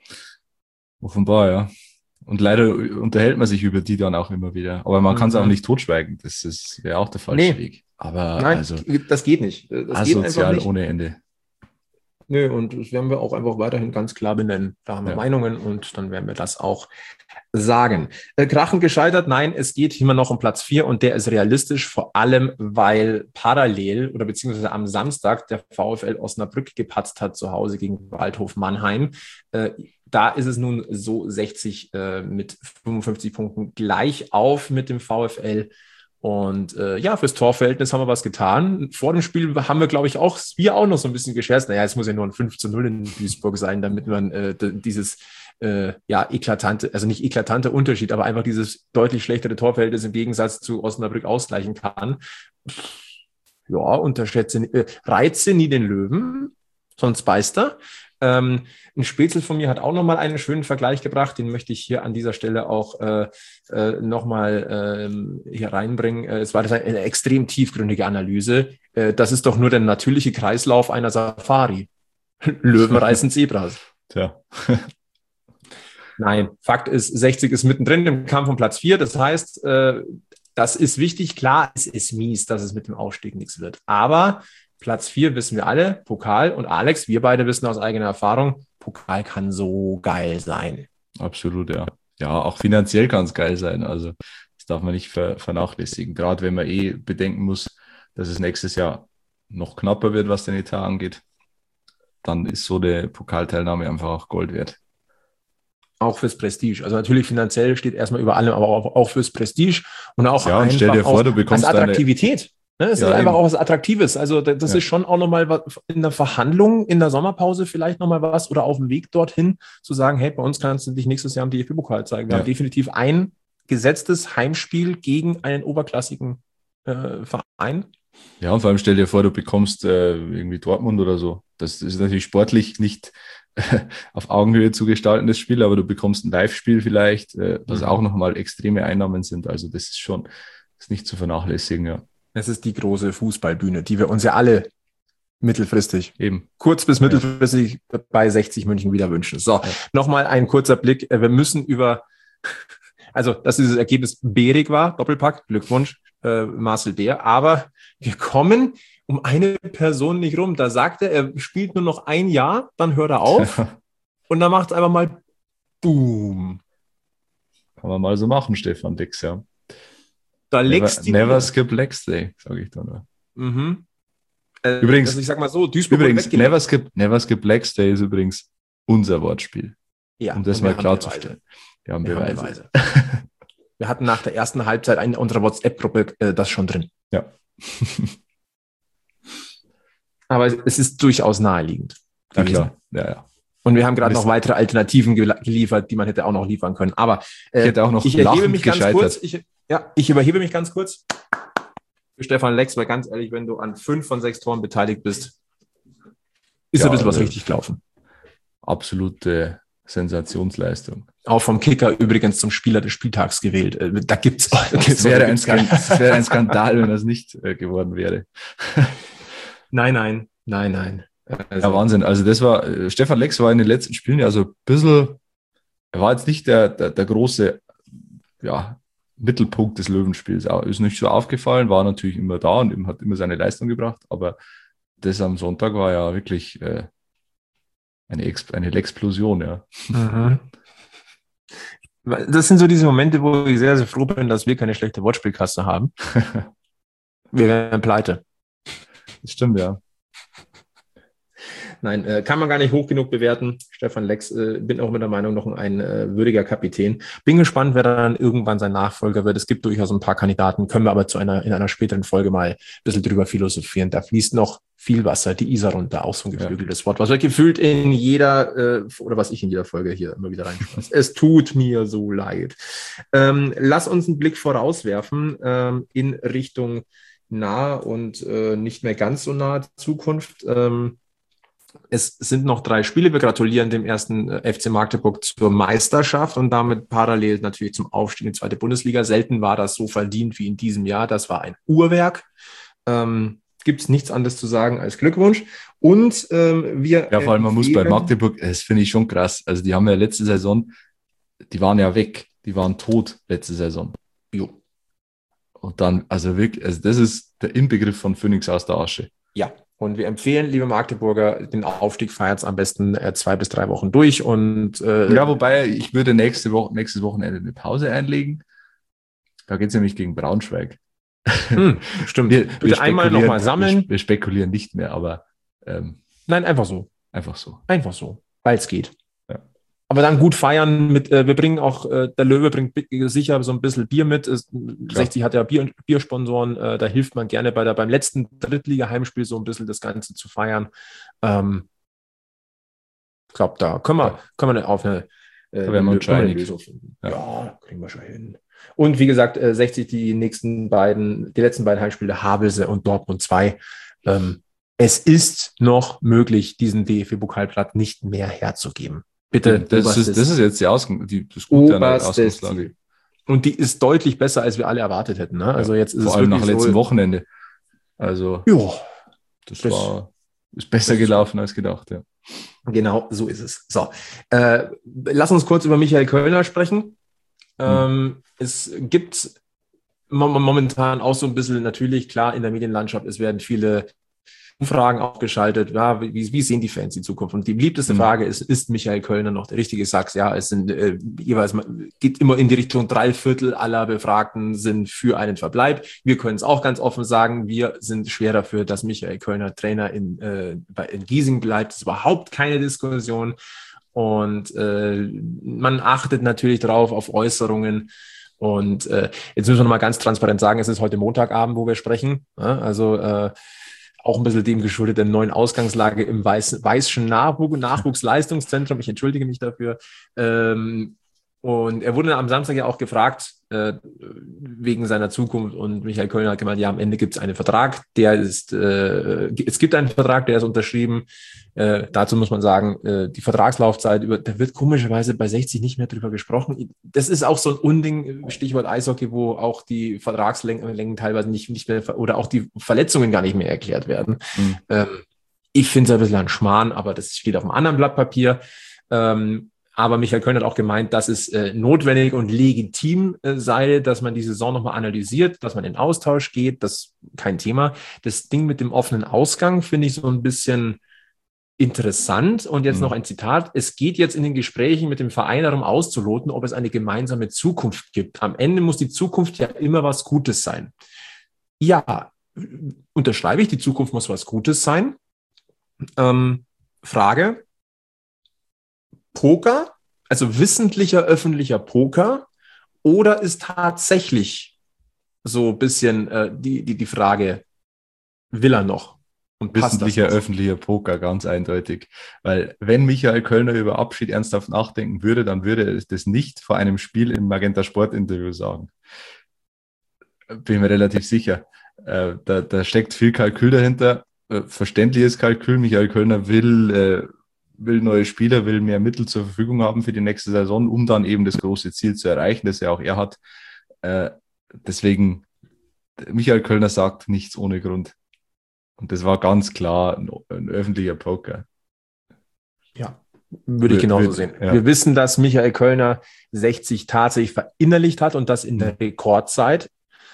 Offenbar, ja. Und leider unterhält man sich über die dann auch immer wieder. Aber man kann es Mhm. auch nicht totschweigen. Das ist wäre auch der falsche Nee. Weg. Aber Nein, also das geht nicht. Das geht einfach asozial nicht. ohne Ende. Nö, und das werden wir auch einfach weiterhin ganz klar benennen. Da haben wir Ja. Meinungen und dann werden wir das auch sagen. Äh, Krachen gescheitert? Nein, es geht immer noch um Platz vier und der ist realistisch, vor allem, weil parallel oder beziehungsweise am Samstag der VfL Osnabrück gepatzt hat zu Hause gegen Waldhof Mannheim. Äh, da ist es nun so sechzig äh, mit fünfundfünfzig Punkten gleich auf mit dem VfL. Und äh, ja, fürs Torverhältnis haben wir was getan. Vor dem Spiel haben wir, glaube ich, auch, wir auch noch so ein bisschen gescherzt. Naja, es muss ja nur ein fünf zu null in Duisburg sein, damit man äh, d- dieses äh, ja eklatante, also nicht eklatante Unterschied, aber einfach dieses deutlich schlechtere Torverhältnis im Gegensatz zu Osnabrück ausgleichen kann. Ja, unterschätze, äh, reize nie den Löwen, sonst beißt er. Ähm, ein Spätzl von mir hat auch nochmal einen schönen Vergleich gebracht, den möchte ich hier an dieser Stelle auch äh, äh, nochmal ähm, hier reinbringen. Äh, es war das eine extrem tiefgründige Analyse. Äh, das ist doch nur der natürliche Kreislauf einer Safari. Löwen reißen Zebras. Tja. Nein, Fakt ist, sechzig ist mittendrin im Kampf um Platz vier. Das heißt, äh, das ist wichtig. Klar, es ist mies, dass es mit dem Aufstieg nichts wird. Aber Platz vier wissen wir alle, Pokal. Und Alex, wir beide wissen aus eigener Erfahrung, Pokal kann so geil sein. Absolut, ja. Ja, auch finanziell kann es geil sein. Also das darf man nicht ver- vernachlässigen. Gerade wenn man eh bedenken muss, dass es nächstes Jahr noch knapper wird, was den Etat angeht, dann ist so eine Pokalteilnahme einfach auch Gold wert. Auch fürs Prestige. Also natürlich finanziell steht erstmal über allem, aber auch, auch fürs Prestige und auch Ja, und einfach stell dir vor, aus, du bekommst als Attraktivität. Ne? Es Ja, ist einfach eben. auch was Attraktives. Also das das Ja. ist schon auch nochmal was in der Verhandlung, in der Sommerpause vielleicht nochmal was oder auf dem Weg dorthin zu sagen, hey, bei uns kannst du dich nächstes Jahr im D F B-Pokal zeigen. Wir Ja. haben definitiv ein gesetztes Heimspiel gegen einen oberklassigen äh, Verein. Ja, und vor allem stell dir vor, du bekommst äh, irgendwie Dortmund oder so. Das ist natürlich sportlich nicht auf Augenhöhe zu gestalten, das Spiel, aber du bekommst ein Live-Spiel vielleicht, äh, was Mhm. auch nochmal extreme Einnahmen sind. Also das ist schon ist nicht zu vernachlässigen, ja. Es ist die große Fußballbühne, die wir uns ja alle mittelfristig, Eben. kurz bis mittelfristig bei sechzig München wieder wünschen. So, Ja. nochmal ein kurzer Blick. Wir müssen über, also dass dieses Ergebnis bärig war, Doppelpack, Glückwunsch, äh, Marcel Beer, aber wir kommen um eine Person nicht rum. Da sagt er, er spielt nur noch ein Jahr, dann hört er auf und dann macht es einfach mal Boom. Kann man mal so machen, Stefan Dix, ja. Da Never, legst du never wieder. skip Legs Day, sage ich dann. Ja. Mhm. Äh, Übrigens- also ich sag mal so, Duisburg Übrigens, wurde weggelegt. never skip, never skip Legs Day ist übrigens unser Wortspiel, Ja, um das und wir mal haben klarzustellen. Wir haben Wir haben Beweise. Beweise. Wir hatten nach der ersten Halbzeit in unserer WhatsApp-Gruppe äh, das schon drin. Ja. Aber es, es ist durchaus naheliegend. Ja, gewesen. klar. Ja, ja. Und wir haben gerade Das- noch weitere Alternativen gel- geliefert, die man hätte auch noch liefern können. Aber äh, Ich hätte auch noch ich erhebe lachend mich ganz gescheitert. kurz. Ich, ja, ich überhebe mich ganz kurz für Stefan Lex, weil ganz ehrlich, wenn du an fünf von sechs Toren beteiligt bist, ist Ja, ein bisschen was also- richtig gelaufen. Absolute Sensationsleistung. Auch vom Kicker übrigens zum Spieler des Spieltags gewählt. Äh, Da gibt's. Es wäre, ein Skan- es wäre ein Skandal, wenn das nicht äh, geworden wäre. Nein, nein, nein, nein. Also, Ja, Wahnsinn. Also das war, äh, Stefan Lex war in den letzten Spielen ja so ein bisschen, er war jetzt nicht der, der, der große ja, Mittelpunkt des Löwenspiels. Er ist nicht so aufgefallen, war natürlich immer da und ihm hat immer seine Leistung gebracht, aber das am Sonntag war ja wirklich äh, eine, Ex- eine Explosion, ja. Mhm. Das sind so diese Momente, wo ich sehr, sehr froh bin, dass wir keine schlechte Wortspielkasse haben. Wir wären pleite. Das stimmt, ja. Nein, äh, kann man gar nicht hoch genug bewerten. Stefan Lex, äh, bin auch mit der Meinung, noch ein äh, würdiger Kapitän. Bin gespannt, wer dann irgendwann sein Nachfolger wird. Es gibt durchaus ein paar Kandidaten, können wir aber zu einer, in einer späteren Folge mal ein bisschen drüber philosophieren. Da fließt noch viel Wasser, die Isar runter, auch so ein geflügeltes Wort, was wir gefühlt in jeder, äh, oder was ich in jeder Folge hier immer wieder reinschmeiße. Es tut mir so leid. Ähm, lass uns einen Blick vorauswerfen ähm, in Richtung nahe und äh, nicht mehr ganz so nahe Zukunft. Ähm, Es sind noch drei Spiele. Wir gratulieren dem ersten äh, F C Magdeburg zur Meisterschaft und damit parallel natürlich zum Aufstieg in die zweite Bundesliga. Selten war das so verdient wie in diesem Jahr. Das war ein Uhrwerk. Ähm, Gibt es nichts anderes zu sagen als Glückwunsch. Und ähm, wir. Ja, vor allem, man muss bei empfehlen- Magdeburg, das finde ich schon krass. Also die haben ja letzte Saison, die waren ja weg, die waren tot letzte Saison. Jo. Und dann, also wirklich, also das ist der Inbegriff von Phönix aus der Asche. Ja, und wir empfehlen, liebe Magdeburger, den Aufstieg feiert am besten äh, zwei bis drei Wochen durch. Und äh, Ja, wobei ich würde nächste Woche, nächstes Wochenende eine Pause einlegen. Da geht es nämlich gegen Braunschweig. hm, stimmt. Wir, Bitte wir einmal spekulieren- nochmal sammeln. Wir, wir spekulieren nicht mehr, aber ähm, Nein, einfach so. einfach so. Einfach so, weil es geht. Ja. Aber dann gut feiern mit, äh, wir bringen auch, äh, der Löwe bringt bi- sicher so ein bisschen Bier mit. Ist, sechzig hat ja Bier, Biersponsoren, äh, da hilft man gerne bei der, beim letzten Drittliga-Heimspiel so ein bisschen das Ganze zu feiern. Ähm, ich glaube, da können wir, Ja. können wir auf eine, äh, Da werden wir uns können eine einig. Lösung finden. Ja. Ja. kriegen wir schon hin. Und wie gesagt, äh, sechzig die nächsten beiden, die letzten beiden Heimspiele, Havelse und Dortmund zwei. Ähm, es ist noch möglich, diesen D F B-Pokalplatz nicht mehr herzugeben. Bitte. Das ist, das ist jetzt die, Ausgang, die das Gute an der Oberstes Ausgangslage. Ziel. Und die ist deutlich besser, als wir alle erwartet hätten. Ne? Also jetzt ist Vor es allem nach wirklich letztem so, Wochenende. Also Ja, das, Das- war ist besser das ist- gelaufen als gedacht. Ja. genau, so ist es. So, äh, lass uns kurz über Michael Kölner sprechen. Ähm, es gibt mo- momentan auch so ein bisschen, natürlich, klar, in der Medienlandschaft, es werden viele Umfragen auch geschaltet, ja, wie, wie sehen die Fans die Zukunft? Und die beliebteste mhm. Frage ist, ist Michael Kölner noch der richtige Sachs? Ja, es sind äh, jeweils, geht immer in die Richtung, drei Viertel aller Befragten sind für einen Verbleib. Wir können es auch ganz offen sagen, wir sind schwer dafür, dass Michael Kölner Trainer in, äh, bei, in Giesing bleibt. Das ist überhaupt keine Diskussion. Und äh, man achtet natürlich drauf auf Äußerungen. Und äh, jetzt müssen wir nochmal ganz transparent sagen, es ist heute Montagabend, wo wir sprechen. Ja, also äh, auch ein bisschen dem geschuldet der neuen Ausgangslage im Weiß, Weißschen Nachwuchs, Nachwuchsleistungszentrum. Ich entschuldige mich dafür. Ähm, und er wurde am Samstag ja auch gefragt, äh, wegen seiner Zukunft. Und Michael Kölner hat gemeint, ja, am Ende gibt es einen Vertrag. Der ist, äh, es gibt einen Vertrag, der ist unterschrieben. Äh, dazu muss man sagen, äh, die Vertragslaufzeit, über, da wird komischerweise bei sechzig nicht mehr drüber gesprochen. Das ist auch so ein Unding, Stichwort Eishockey, wo auch die Vertragslängen teilweise nicht, nicht mehr, oder auch die Verletzungen gar nicht mehr erklärt werden. Mhm. Ähm, ich finde es ein bisschen ein Schmarrn, aber das steht auf einem anderen Blatt Papier. Ähm, Aber Michael Kölner hat auch gemeint, dass es äh, notwendig und legitim äh, sei, dass man die Saison nochmal analysiert, dass man in Austausch geht. Das ist kein Thema. Das Ding mit dem offenen Ausgang finde ich so ein bisschen interessant. Und jetzt mhm. noch ein Zitat. Es geht jetzt in den Gesprächen mit dem Verein darum auszuloten, ob es eine gemeinsame Zukunft gibt. Am Ende muss die Zukunft ja immer was Gutes sein. Ja, unterschreibe ich, die Zukunft muss was Gutes sein. Ähm, Frage. Poker, also wissentlicher öffentlicher Poker, oder ist tatsächlich so ein bisschen äh, die, die, die Frage, will er noch? Und wissentlicher öffentlicher Poker, ganz eindeutig. Weil wenn Michael Kölner über Abschied ernsthaft nachdenken würde, dann würde er das nicht vor einem Spiel im Magenta Sport Interview sagen. Bin ich mir relativ sicher. Äh, da, da steckt viel Kalkül dahinter. Äh, verständliches Kalkül. Michael Kölner will... Äh, will neue Spieler, will mehr Mittel zur Verfügung haben für die nächste Saison, um dann eben das große Ziel zu erreichen, das ja auch er hat. Äh, deswegen, Michael Kölner sagt nichts ohne Grund. Und das war ganz klar ein, ein öffentlicher Poker. Ja, würde ich genauso sehen. Ja. Wir wissen, dass Michael Kölner sechzig tatsächlich verinnerlicht hat und das in der Rekordzeit.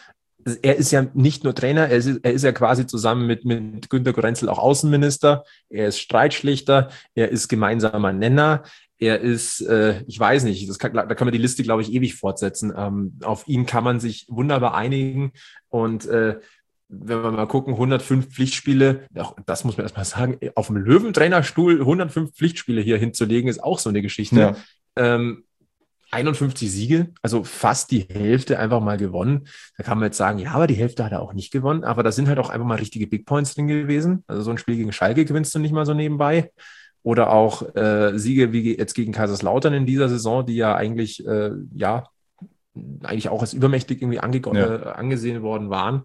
Er ist ja nicht nur Trainer, er ist, er ist ja quasi zusammen mit, mit Günter Gorenzel auch Außenminister, er ist Streitschlichter, er ist gemeinsamer Nenner, er ist, äh, ich weiß nicht, das kann, da kann man die Liste, glaube ich, ewig fortsetzen. Ähm, auf ihn kann man sich wunderbar einigen und äh, wenn wir mal gucken, hundertfünf Pflichtspiele, das muss man erstmal sagen, auf dem Löwentrainerstuhl hundertfünf Pflichtspiele hier hinzulegen, ist auch so eine Geschichte. Ja. Ähm, einundfünfzig Siege, also fast die Hälfte einfach mal gewonnen. Da kann man jetzt sagen, ja, aber die Hälfte hat er auch nicht gewonnen. Aber da sind halt auch einfach mal richtige Big Points drin gewesen. Also so ein Spiel gegen Schalke gewinnst du nicht mal so nebenbei. Oder auch äh, Siege wie jetzt gegen Kaiserslautern in dieser Saison, die ja eigentlich, äh, ja, eigentlich auch als übermächtig irgendwie ange- ja. äh, angesehen worden waren.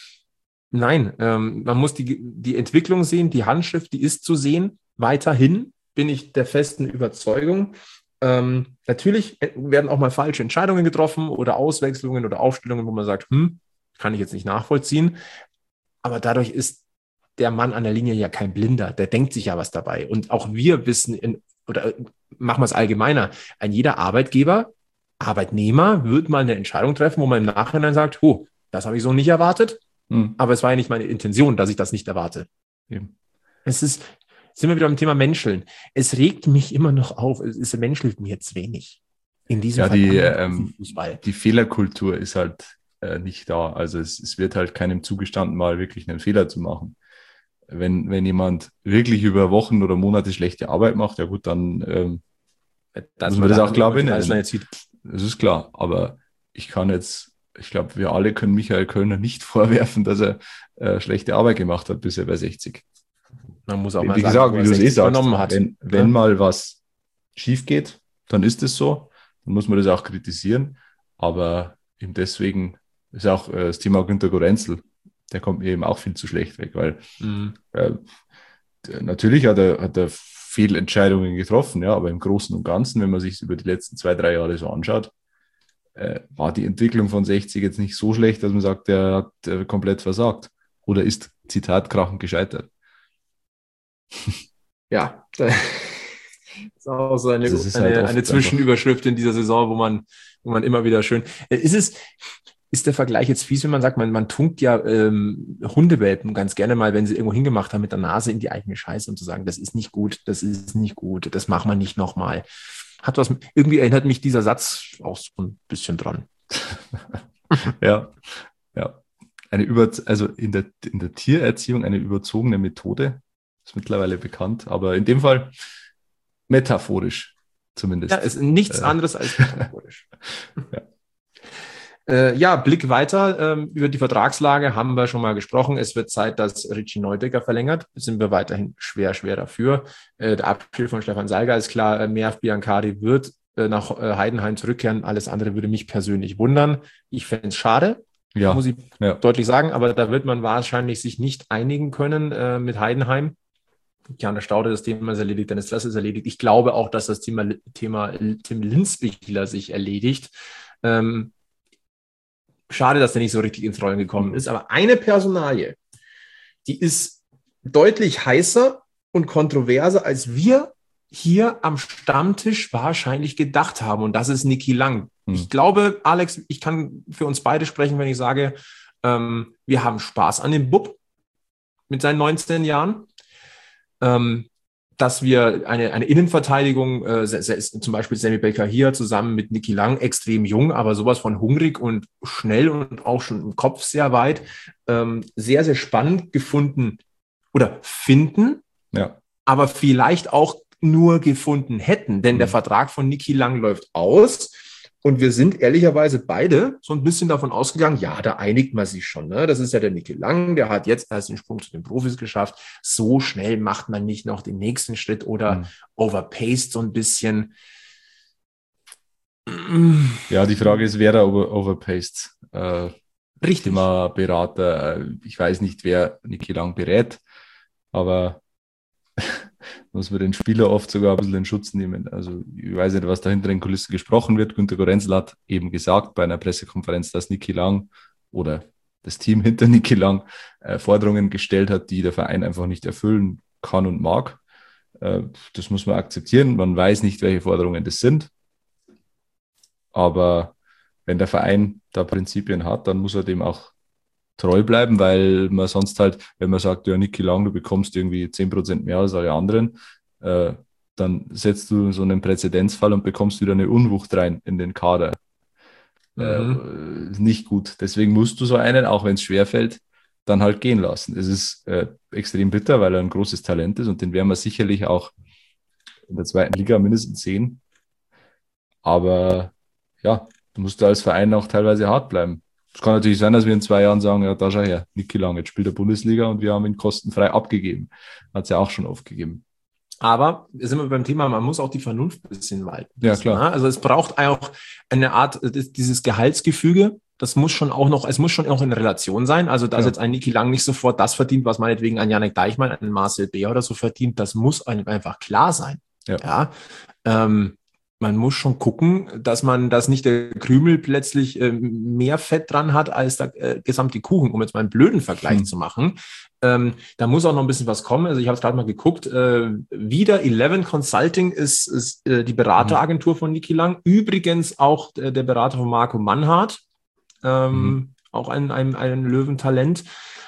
Nein, ähm, man muss die, die Entwicklung sehen, die Handschrift, die ist zu sehen. Weiterhin bin ich der festen Überzeugung. Ähm, natürlich werden auch mal falsche Entscheidungen getroffen oder Auswechslungen oder Aufstellungen, wo man sagt, hm, kann ich jetzt nicht nachvollziehen. Aber dadurch ist der Mann an der Linie ja kein Blinder. Der denkt sich ja was dabei. Und auch wir wissen, in, oder machen wir es allgemeiner, ein jeder Arbeitgeber, Arbeitnehmer wird mal eine Entscheidung treffen, wo man im Nachhinein sagt, oh, das habe ich so nicht erwartet. Hm. Aber es war ja nicht meine Intention, dass ich das nicht erwarte. Eben. Es ist... Sind wir wieder beim Thema Menscheln. Es regt mich immer noch auf. Es menschelt mir jetzt wenig. In diesem ja, Fall die, ähm, die Fehlerkultur ist halt äh, nicht da. Also es, es wird halt keinem zugestanden, mal wirklich einen Fehler zu machen. Wenn, wenn jemand wirklich über Wochen oder Monate schlechte Arbeit macht, ja gut, dann ähm, muss man das auch klar benennen. Das ist klar. Aber ich kann jetzt, ich glaube, wir alle können Michael Kölner nicht vorwerfen, dass er äh, schlechte Arbeit gemacht hat, bis er bei sechzig. Man muss auch wie mal wie sagen, gesagt, wie du es eh sagst, hat. wenn, wenn ja. mal was schief geht, dann ist es so. Dann muss man das auch kritisieren. Aber eben deswegen ist auch äh, das Thema Günter Gorenzel, der kommt mir eben auch viel zu schlecht weg, weil mhm. äh, natürlich hat er, hat er Fehlentscheidungen getroffen, ja, aber im Großen und Ganzen, wenn man sich es über die letzten zwei, drei Jahre so anschaut, äh, war die Entwicklung von sechzig jetzt nicht so schlecht, dass man sagt, der hat äh, komplett versagt. Oder ist, Zitat, krachend gescheitert. Ja, das ist auch so eine, also eine, halt eine Zwischenüberschrift in dieser Saison, wo man, wo man immer wieder schön, ist es, ist der Vergleich jetzt fies, wenn man sagt, man, man tunkt ja ähm, Hundewelpen ganz gerne mal, wenn sie irgendwo hingemacht haben, mit der Nase in die eigene Scheiße, um zu sagen, das ist nicht gut, das ist nicht gut, das machen wir nicht nochmal. Hat was, irgendwie erinnert mich dieser Satz auch so ein bisschen dran. Ja, ja. Eine über, also in der, in der Tiererziehung eine überzogene Methode, ist mittlerweile bekannt, aber in dem Fall metaphorisch zumindest. Ja, ist nichts äh. anderes als metaphorisch. Ja. Äh, ja, Blick weiter. Ähm, über die Vertragslage haben wir schon mal gesprochen. Es wird Zeit, dass Richie Neudecker verlängert. Sind wir weiterhin schwer, schwer dafür. Äh, der Abschied von Stefan Salga ist klar. Äh, Merv Biancardi wird äh, nach äh, Heidenheim zurückkehren. Alles andere würde mich persönlich wundern. Ich fände es schade, ja. muss ich ja. deutlich sagen. Aber da wird man wahrscheinlich sich nicht einigen können äh, mit Heidenheim. Jana Staude, das Thema ist erledigt, Dennis Dress ist erledigt. Ich glaube auch, dass das Thema, Thema Tim Linsbichler sich erledigt. Ähm, Schade, dass der nicht so richtig ins Rollen gekommen ist. Aber eine Personalie, die ist deutlich heißer und kontroverser, als wir hier am Stammtisch wahrscheinlich gedacht haben. Und das ist Niki Lang. Hm. Ich glaube, Alex, ich kann für uns beide sprechen, wenn ich sage, ähm, wir haben Spaß an dem Bub mit seinen neunzehn Jahren. Ähm, dass wir eine, eine Innenverteidigung, äh, zum Beispiel Sammy Baker hier zusammen mit Niki Lang, extrem jung, aber sowas von hungrig und schnell und auch schon im Kopf sehr weit, ähm, sehr, sehr spannend gefunden oder finden, ja. aber vielleicht auch nur gefunden hätten, denn mhm. der Vertrag von Niki Lang läuft aus. Und wir sind ehrlicherweise beide so ein bisschen davon ausgegangen, ja, da einigt man sich schon. Ne? Das ist ja der Niki Lang, der hat jetzt erst den Sprung zu den Profis geschafft. So schnell macht man nicht noch den nächsten Schritt oder mhm. overpaced so ein bisschen. Ja, die Frage ist, wer da over, overpaced? Äh, Richtig. Thema Berater. Ich weiß nicht, wer Niki Lang berät, aber muss man den Spieler oft sogar ein bisschen in Schutz nehmen. Also ich weiß nicht, was da hinter den Kulissen gesprochen wird. Günter Gorenzel hat eben gesagt bei einer Pressekonferenz, dass Niki Lang oder das Team hinter Niki Lang äh, Forderungen gestellt hat, die der Verein einfach nicht erfüllen kann und mag. Äh, das muss man akzeptieren. Man weiß nicht, welche Forderungen das sind. Aber wenn der Verein da Prinzipien hat, dann muss er dem auch treu bleiben, weil man sonst halt, wenn man sagt, ja, Niki Lang, du bekommst irgendwie zehn Prozent mehr als alle anderen, äh, dann setzt du so einen Präzedenzfall und bekommst wieder eine Unwucht rein in den Kader. Mhm. Äh, nicht gut. Deswegen musst du so einen, auch wenn es schwerfällt, dann halt gehen lassen. Es ist äh, extrem bitter, weil er ein großes Talent ist und den werden wir sicherlich auch in der zweiten Liga mindestens sehen. Aber ja, du musst da als Verein auch teilweise hart bleiben. Es kann natürlich sein, dass wir in zwei Jahren sagen, ja, da schau her, Niki Lang, jetzt spielt der Bundesliga und wir haben ihn kostenfrei abgegeben. Hat es ja auch schon aufgegeben. Aber sind wir beim Thema, man muss auch die Vernunft ein bisschen walten. Ja, klar. Also es braucht auch eine Art, dieses Gehaltsgefüge, das muss schon auch noch, es muss schon auch in Relation sein. Also dass ja. jetzt ein Niki Lang nicht sofort das verdient, was meinetwegen ein Jannik Deichmann, ein Marcel Beer oder so verdient, das muss einem einfach klar sein. Ja. ja? Ähm, Man muss schon gucken, dass man, dass nicht der Krümel plötzlich äh, mehr Fett dran hat als der äh, gesamte Kuchen, um jetzt mal einen blöden Vergleich hm. zu machen. Ähm, da muss auch noch ein bisschen was kommen. Also ich habe es gerade mal geguckt. Äh, wieder Eleven Consulting ist, ist äh, die Berateragentur hm. von Niki Lang. Übrigens auch äh, der Berater von Marco Mannhardt. Ähm, hm. Auch ein, ein, ein Löwentalent.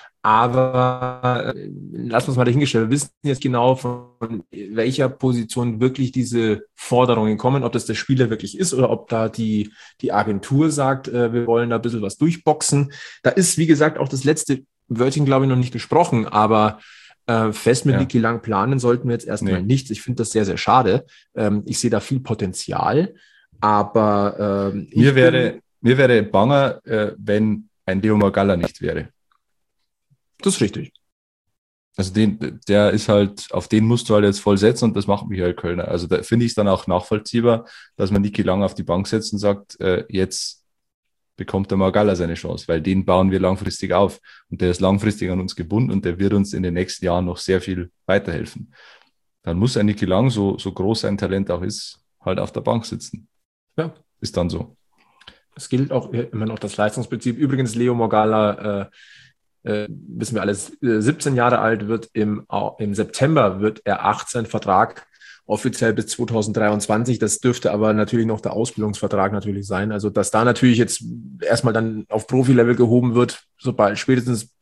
Aber äh, lassen wir uns mal dahingestellt. Wir wissen jetzt genau, von welcher Position wirklich diese Forderungen kommen, ob das der Spieler wirklich ist oder ob da die, die Agentur sagt, äh, wir wollen da ein bisschen was durchboxen. Da ist, wie gesagt, auch das letzte Wörtchen, glaube ich, noch nicht gesprochen, aber äh, fest mit ja. Niki Lang planen sollten wir jetzt erstmal nee. nichts. Ich finde das sehr, sehr schade. Ähm, ich sehe da viel Potenzial, aber ähm, mir, wäre, mir wäre banger, äh, wenn ein Leo Magalla nicht wäre. Das ist richtig. Also den, der ist halt, auf den musst du halt jetzt voll setzen und das macht Michael Kölner. Also da finde ich es dann auch nachvollziehbar, dass man Niki Lang auf die Bank setzt und sagt, äh, jetzt bekommt der Magalla seine Chance, weil den bauen wir langfristig auf und der ist langfristig an uns gebunden und der wird uns in den nächsten Jahren noch sehr viel weiterhelfen. Dann muss ein Niki Lang, so, so groß sein Talent auch ist, halt auf der Bank sitzen. Ja. Ist dann so. Es gilt auch immer noch das Leistungsprinzip. Übrigens, Leo Magalla, äh, Äh, wissen wir alles, äh, siebzehn Jahre alt, wird im, im September wird er achtzehn, Vertrag offiziell bis zwanzig dreiundzwanzig. Das dürfte aber natürlich noch der Ausbildungsvertrag natürlich sein. Also, dass da natürlich jetzt erstmal dann auf Profilevel gehoben wird, sobald spätestens,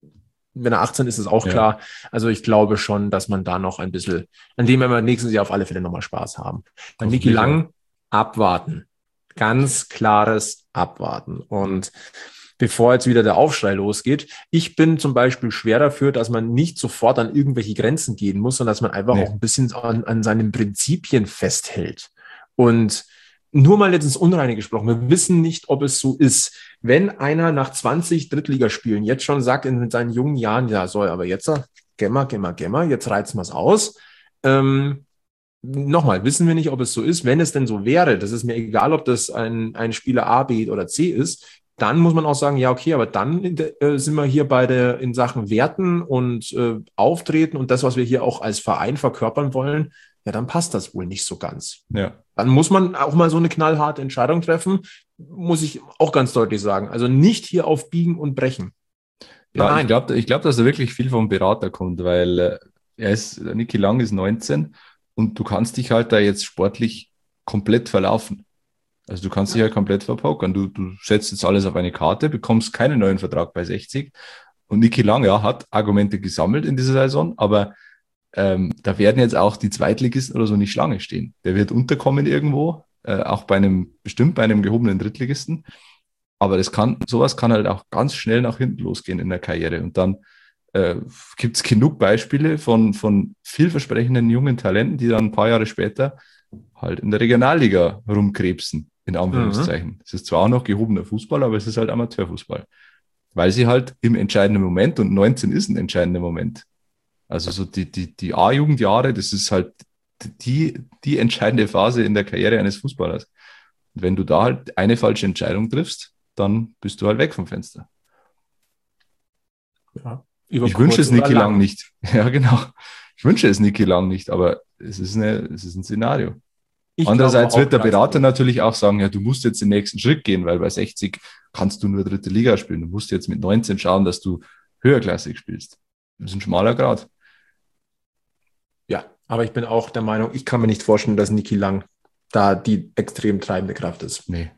wenn er achtzehn ist, ist auch Ja. klar. Also, ich glaube schon, dass man da noch ein bisschen, an dem werden wir nächstes Jahr auf alle Fälle nochmal Spaß haben. Bei Niki Lang abwarten. Ganz klares Abwarten. Und bevor jetzt wieder der Aufschrei losgeht, ich bin zum Beispiel schwer dafür, dass man nicht sofort an irgendwelche Grenzen gehen muss, sondern dass man einfach Nee. auch ein bisschen an, an seinen Prinzipien festhält. Und nur mal jetzt ins Unreine gesprochen, wir wissen nicht, ob es so ist. Wenn einer nach zwanzig Drittligaspielen jetzt schon sagt in seinen jungen Jahren, ja, soll aber jetzt, gemmer, gemmer, gemmer, jetzt reizen wir es aus, ähm, nochmal, wissen wir nicht, ob es so ist. Wenn es denn so wäre, das ist mir egal, ob das ein, ein Spieler A, B oder C ist, dann muss man auch sagen, ja, okay, aber dann äh, sind wir hier bei der, in Sachen Werten und äh, Auftreten und das, was wir hier auch als Verein verkörpern wollen, ja, dann passt das wohl nicht so ganz. Ja. Dann muss man auch mal so eine knallharte Entscheidung treffen, muss ich auch ganz deutlich sagen. Also nicht hier auf Biegen und Brechen. Ja, Nein. ich glaube, ich glaub, dass da wirklich viel vom Berater kommt, weil äh, er ist, Niki Lang ist neunzehn und du kannst dich halt da jetzt sportlich komplett verlaufen. Also du kannst dich halt komplett verpokern. Du, du setzt jetzt alles auf eine Karte, bekommst keinen neuen Vertrag bei sechzig. Und Niki Lang, ja, hat Argumente gesammelt in dieser Saison, aber ähm, da werden jetzt auch die Zweitligisten oder so nicht Schlange stehen. Der wird unterkommen irgendwo, äh, auch bei einem, bestimmt bei einem gehobenen Drittligisten. Aber das kann, sowas kann halt auch ganz schnell nach hinten losgehen in der Karriere. Und dann äh, gibt es genug Beispiele von, von vielversprechenden jungen Talenten, die dann ein paar Jahre später halt in der Regionalliga rumkrebsen, in Anführungszeichen. Es ist zwar auch noch gehobener Fußball, aber es ist halt Amateurfußball. Weil sie halt im entscheidenden Moment, und neunzehn ist ein entscheidender Moment. Also so die, die, die A-Jugendjahre, das ist halt die, die entscheidende Phase in der Karriere eines Fußballers. Und wenn du da halt eine falsche Entscheidung triffst, dann bist du halt weg vom Fenster. Ja, ich wünsche es Niki Lang nicht. Ja, genau. Ich wünsche es Niki Lang nicht, aber es ist, eine, es ist ein Szenario. Ich Andererseits wird der Berater natürlich auch sagen, ja, du musst jetzt den nächsten Schritt gehen, weil bei sechzig kannst du nur dritte Liga spielen. Du musst jetzt mit neunzehn schauen, dass du höherklassig spielst. Das ist ein schmaler Grad. Ja, aber ich bin auch der Meinung, ich kann mir nicht vorstellen, dass Niki Lang da die extrem treibende Kraft ist. Nee.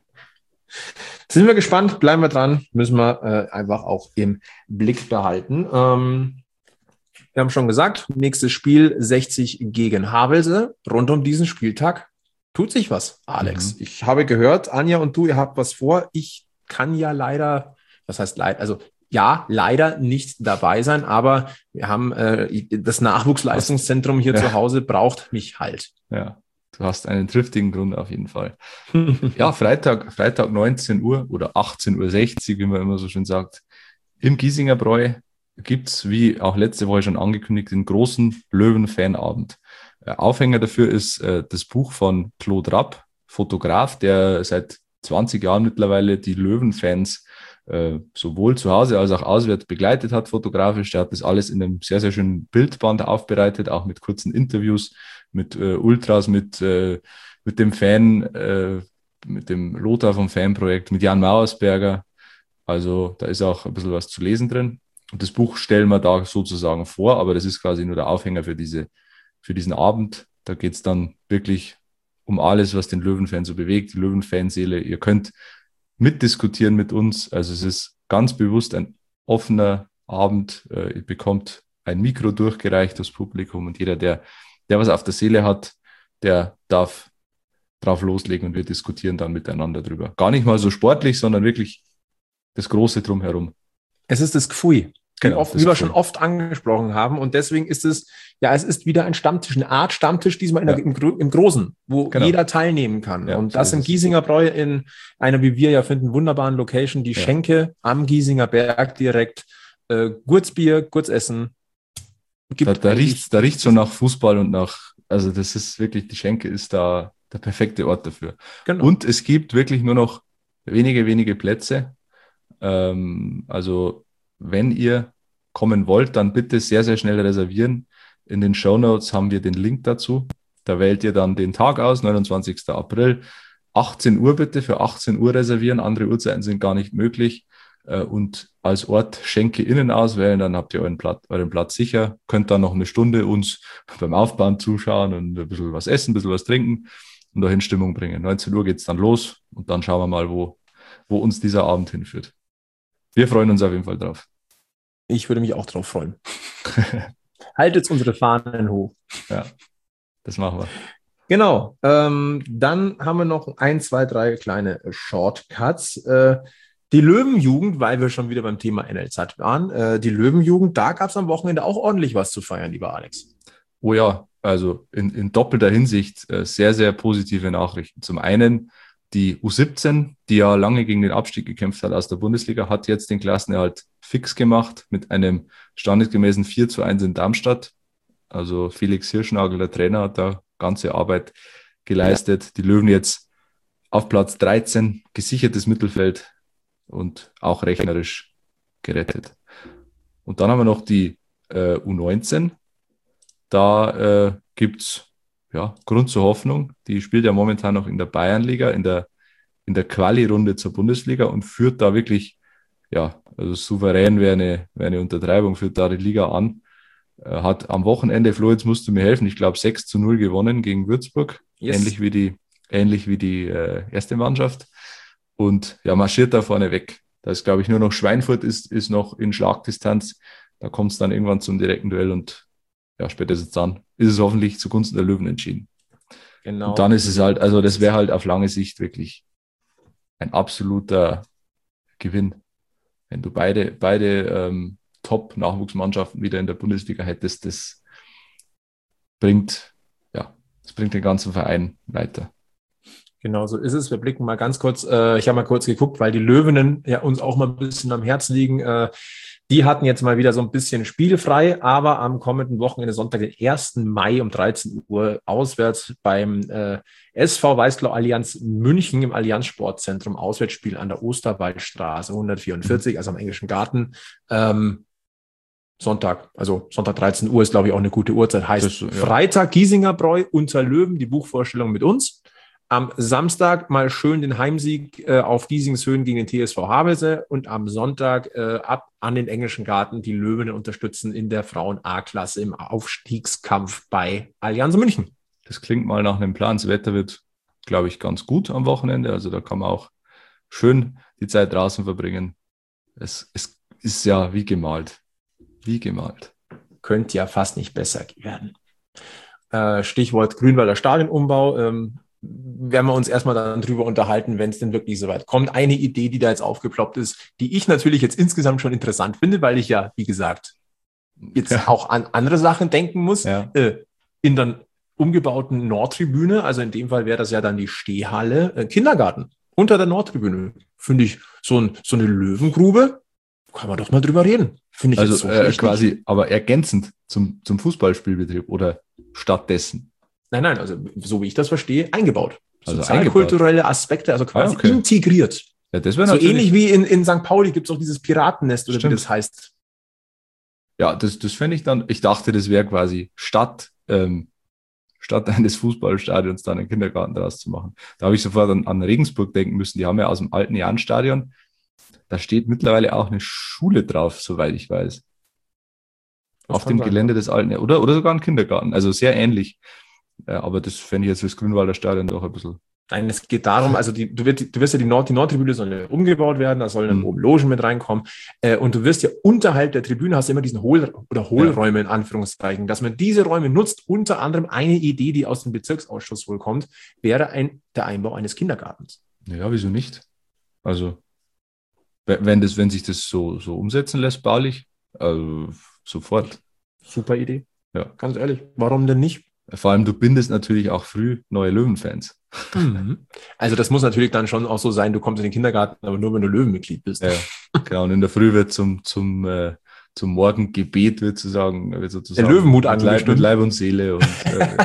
Sind wir gespannt, bleiben wir dran, müssen wir äh, einfach auch im Blick behalten. Ähm, wir haben schon gesagt, nächstes Spiel sechzig gegen Havelse. Rund um diesen Spieltag tut sich was, Alex. Mhm. Ich habe gehört, Anja und du, ihr habt was vor. Ich kann ja leider, was heißt leider, also ja, leider nicht dabei sein, aber wir haben äh, das Nachwuchsleistungszentrum hier ja. zu Hause braucht mich halt. Ja. Du hast einen triftigen Grund auf jeden Fall. Ja, Freitag, Freitag neunzehn Uhr oder achtzehn Uhr sechzig, wie man immer so schön sagt. Im Giesinger Bräu gibt es, wie auch letzte Woche schon angekündigt, den großen Löwen-Fanabend. Aufhänger dafür ist äh, das Buch von Claude Rapp, Fotograf, der seit zwanzig Jahren mittlerweile die Löwen-Fans äh, sowohl zu Hause als auch auswärts begleitet hat, fotografisch. Der hat das alles in einem sehr, sehr schönen Bildband aufbereitet, auch mit kurzen Interviews, mit äh, Ultras, mit, äh, mit dem Fan, äh, mit dem Lothar vom Fanprojekt, mit Jan Mauersberger. Also da ist auch ein bisschen was zu lesen drin. Und das Buch stellen wir da sozusagen vor, aber das ist quasi nur der Aufhänger für, diese, für diesen Abend. Da geht es dann wirklich um alles, was den Löwenfan so bewegt, die Löwenfanseele. Ihr könnt mitdiskutieren mit uns. Also es ist ganz bewusst ein offener Abend. Ihr bekommt ein Mikro durchgereicht, das Publikum, und jeder, der der was auf der Seele hat, der darf drauf loslegen und wir diskutieren dann miteinander drüber. Gar nicht mal so sportlich, sondern wirklich das Große drumherum. Es ist das Gfui, genau, oft, wie wir schon oft angesprochen haben, und deswegen ist es, ja, es ist wieder ein Stammtisch, eine Art Stammtisch, diesmal in der, ja. im, im Großen, wo genau. jeder teilnehmen kann. Ja, und so das im Giesinger Bräu in einer, wie wir ja finden, wunderbaren Location, die ja. Schenke am Giesinger Berg direkt, äh, Gurzbier, Gurzessen. Da, da riecht da riecht so nach Fußball und nach, also das ist wirklich, die Schenke ist da der perfekte Ort dafür. Genau. Und es gibt wirklich nur noch wenige, wenige Plätze. Ähm, also wenn ihr kommen wollt, dann bitte sehr, sehr schnell reservieren. In den Shownotes haben wir den Link dazu. Da wählt ihr dann den Tag aus, neunundzwanzigster April. achtzehn Uhr bitte, für achtzehn Uhr reservieren. Andere Uhrzeiten sind gar nicht möglich. äh, und als Ort Schenke innen auswählen, dann habt ihr euren Platz, euren Platz sicher, könnt dann noch eine Stunde uns beim Aufbauen zuschauen und ein bisschen was essen, ein bisschen was trinken und dahin Stimmung bringen. neunzehn Uhr geht's dann los und dann schauen wir mal, wo, wo uns dieser Abend hinführt. Wir freuen uns auf jeden Fall drauf. Ich würde mich auch drauf freuen. Haltet unsere Fahnen hoch. Ja, das machen wir. Genau. Ähm, dann haben wir noch ein, zwei, drei kleine Shortcuts. Äh, die Löwenjugend, weil wir schon wieder beim Thema N L Z waren, äh, die Löwenjugend, da gab es am Wochenende auch ordentlich was zu feiern, lieber Alex. Oh ja, also in, in doppelter Hinsicht äh, sehr, sehr positive Nachrichten. Zum einen die U siebzehn, die ja lange gegen den Abstieg gekämpft hat aus der Bundesliga, hat jetzt den Klassenerhalt fix gemacht mit einem standesgemäßen vier zu eins in Darmstadt. Also Felix Hirschnagel, der Trainer, hat da ganze Arbeit geleistet. Ja. Die Löwen jetzt auf Platz dreizehn, gesichertes Mittelfeld und auch rechnerisch gerettet. Und dann haben wir noch die äh, U neunzehn. Da äh, gibt es ja, Grund zur Hoffnung. Die spielt ja momentan noch in der Bayernliga, in der, in der Quali-Runde zur Bundesliga und führt da wirklich, ja, also souverän wäre eine, wäre eine Untertreibung, führt da die Liga an. Äh, hat am Wochenende, Flo, jetzt musst du mir helfen, ich glaube sechs zu null gewonnen gegen Würzburg. Yes. Ähnlich wie die, ähnlich wie die äh, erste Mannschaft. Und ja, marschiert da vorne weg. Da ist, glaube ich, nur noch Schweinfurt ist, ist noch in Schlagdistanz. Da kommt es dann irgendwann zum direkten Duell und ja, spätestens dann ist es hoffentlich zugunsten der Löwen entschieden. Genau. Und dann ist es halt, also das wäre halt auf lange Sicht wirklich ein absoluter Gewinn. Wenn du beide, beide ähm, Top-Nachwuchsmannschaften wieder in der Bundesliga hättest, das bringt, ja, das bringt den ganzen Verein weiter. Genau so ist es. Wir blicken mal ganz kurz, äh, ich habe mal kurz geguckt, weil die Löwinnen ja uns auch mal ein bisschen am Herzen liegen. Äh, die hatten jetzt mal wieder so ein bisschen spielfrei, aber am kommenden Wochenende Sonntag, den ersten Mai um dreizehn Uhr auswärts beim äh, S V Weißblau Allianz München im Allianz Sportzentrum, Auswärtsspiel an der Osterwaldstraße hundertvierundvierzig, also am Englischen Garten. Ähm, Sonntag, also Sonntag dreizehn Uhr ist, glaube ich, auch eine gute Uhrzeit. Heißt das, ja. Freitag Giesinger Bräu unter Löwen, die Buchvorstellung mit uns. Am Samstag mal schön den Heimsieg äh, auf Giesings Höhen gegen den T S V Havelse und am Sonntag äh, ab an den Englischen Garten die Löwen unterstützen in der Frauen-A-Klasse im Aufstiegskampf bei Allianz München. Das klingt mal nach einem Plan. Das Wetter wird, glaube ich, ganz gut am Wochenende. Also da kann man auch schön die Zeit draußen verbringen. Es, es ist ja wie gemalt. Wie gemalt. Könnte ja fast nicht besser werden. Äh, Stichwort Grünwalder Stadionumbau. Ähm, werden wir uns erstmal dann drüber unterhalten, wenn es denn wirklich soweit kommt. Eine Idee, die da jetzt aufgeploppt ist, die ich natürlich jetzt insgesamt schon interessant finde, weil ich ja, wie gesagt, jetzt ja. auch an andere Sachen denken muss. Ja. Äh, in der umgebauten Nordtribüne, also in dem Fall wäre das ja dann die Stehhalle, äh, Kindergarten unter der Nordtribüne. Finde ich so, ein, so eine Löwengrube, kann man doch mal drüber reden. Finde ich also jetzt so äh, quasi, nicht. Aber ergänzend zum, zum Fußballspielbetrieb oder stattdessen. Nein, nein, also so wie ich das verstehe, eingebaut. Also sozialkulturelle Aspekte, also quasi ah, okay. integriert. Ja, das wäre so ähnlich wie in, in Sankt Pauli gibt es auch dieses Piratennest oder Stimmt. Wie das heißt. Ja, das, das fände ich dann, ich dachte, das wäre quasi statt, ähm, statt eines Fußballstadions dann einen Kindergarten daraus zu machen. Da habe ich sofort an, an Regensburg denken müssen. Die haben ja aus dem alten Jahnstadion, da steht mittlerweile auch eine Schule drauf, soweit ich weiß. Das Auf dem sein, Gelände ja. des alten, oder, oder sogar ein Kindergarten. Also sehr ähnlich. Ja, aber das fände ich jetzt fürs Grünwalder Stadion doch ein bisschen. Nein, es geht darum, also die, du, wirst, du wirst ja die, Nord, die Nordtribüne soll ja umgebaut werden, da sollen dann mhm. oben Logen mit reinkommen. Äh, und du wirst ja unterhalb der Tribüne hast du immer diesen Hohl- oder Hohlräume in Anführungszeichen. Dass man diese Räume nutzt, unter anderem eine Idee, die aus dem Bezirksausschuss wohl kommt, wäre ein, der Einbau eines Kindergartens. Ja, wieso nicht? Also, wenn, das, wenn sich das so, so umsetzen lässt, baulich, also sofort. Super Idee. Ja. Ganz ehrlich, warum denn nicht? Vor allem, du bindest natürlich auch früh neue Löwenfans. Mhm. Also das muss natürlich dann schon auch so sein, du kommst in den Kindergarten, aber nur, wenn du Löwenmitglied bist. Ja, genau. Und in der Früh wird zum, zum, äh, zum Morgengebet wird sozusagen, wird sozusagen der Löwenmut mit Leib, mit Leib und Seele und äh,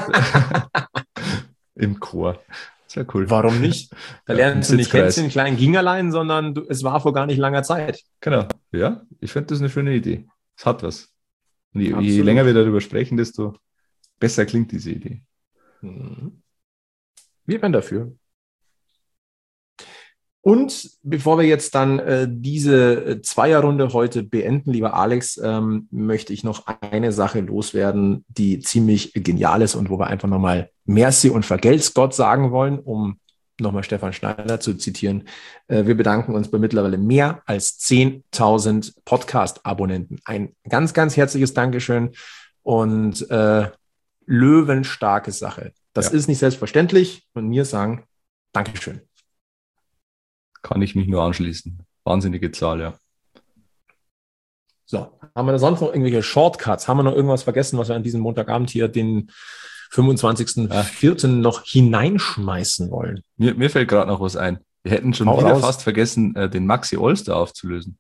im Chor. Sehr cool. Warum nicht? Da ja, lernst du nicht Hänschen, kleinen Gingerlein, sondern du, es war vor gar nicht langer Zeit. Genau. Ja, ich finde das eine schöne Idee. Es hat was. Und je, je länger wir darüber sprechen, desto besser klingt diese Idee. Wir wären dafür. Und bevor wir jetzt dann äh, diese Zweierrunde heute beenden, lieber Alex, ähm, möchte ich noch eine Sache loswerden, die ziemlich genial ist und wo wir einfach nochmal Merci und Vergelt's Gott sagen wollen, um nochmal Stefan Schneider zu zitieren. Äh, wir bedanken uns bei mittlerweile mehr als zehntausend Podcast-Abonnenten. Ein ganz, ganz herzliches Dankeschön und äh, löwenstarke Sache. Das ja. ist nicht selbstverständlich und mir sagen Dankeschön. Kann ich mich nur anschließen. Wahnsinnige Zahl, ja. So, haben wir da sonst noch irgendwelche Shortcuts? Haben wir noch irgendwas vergessen, was wir an diesem Montagabend hier, den fünfundzwanzigsten vierten noch hineinschmeißen wollen? Mir, mir fällt gerade noch was ein. Wir hätten schon Hau wieder raus. fast vergessen, den Maxi Olster aufzulösen.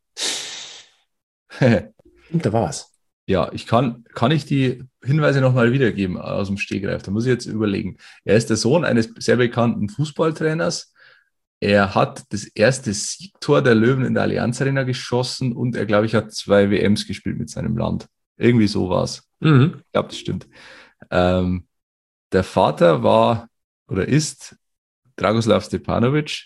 Da war was. Ja, ich kann, kann ich die Hinweise nochmal wiedergeben aus dem Stegreif. Da muss ich jetzt überlegen. Er ist der Sohn eines sehr bekannten Fußballtrainers. Er hat das erste Siegtor der Löwen in der Allianz Arena geschossen und er, glaube ich, hat zwei W Ms gespielt mit seinem Land. Irgendwie so war es. Mhm. Ich glaube, das stimmt. Ähm, der Vater war oder ist Dragoslav Stepanovic.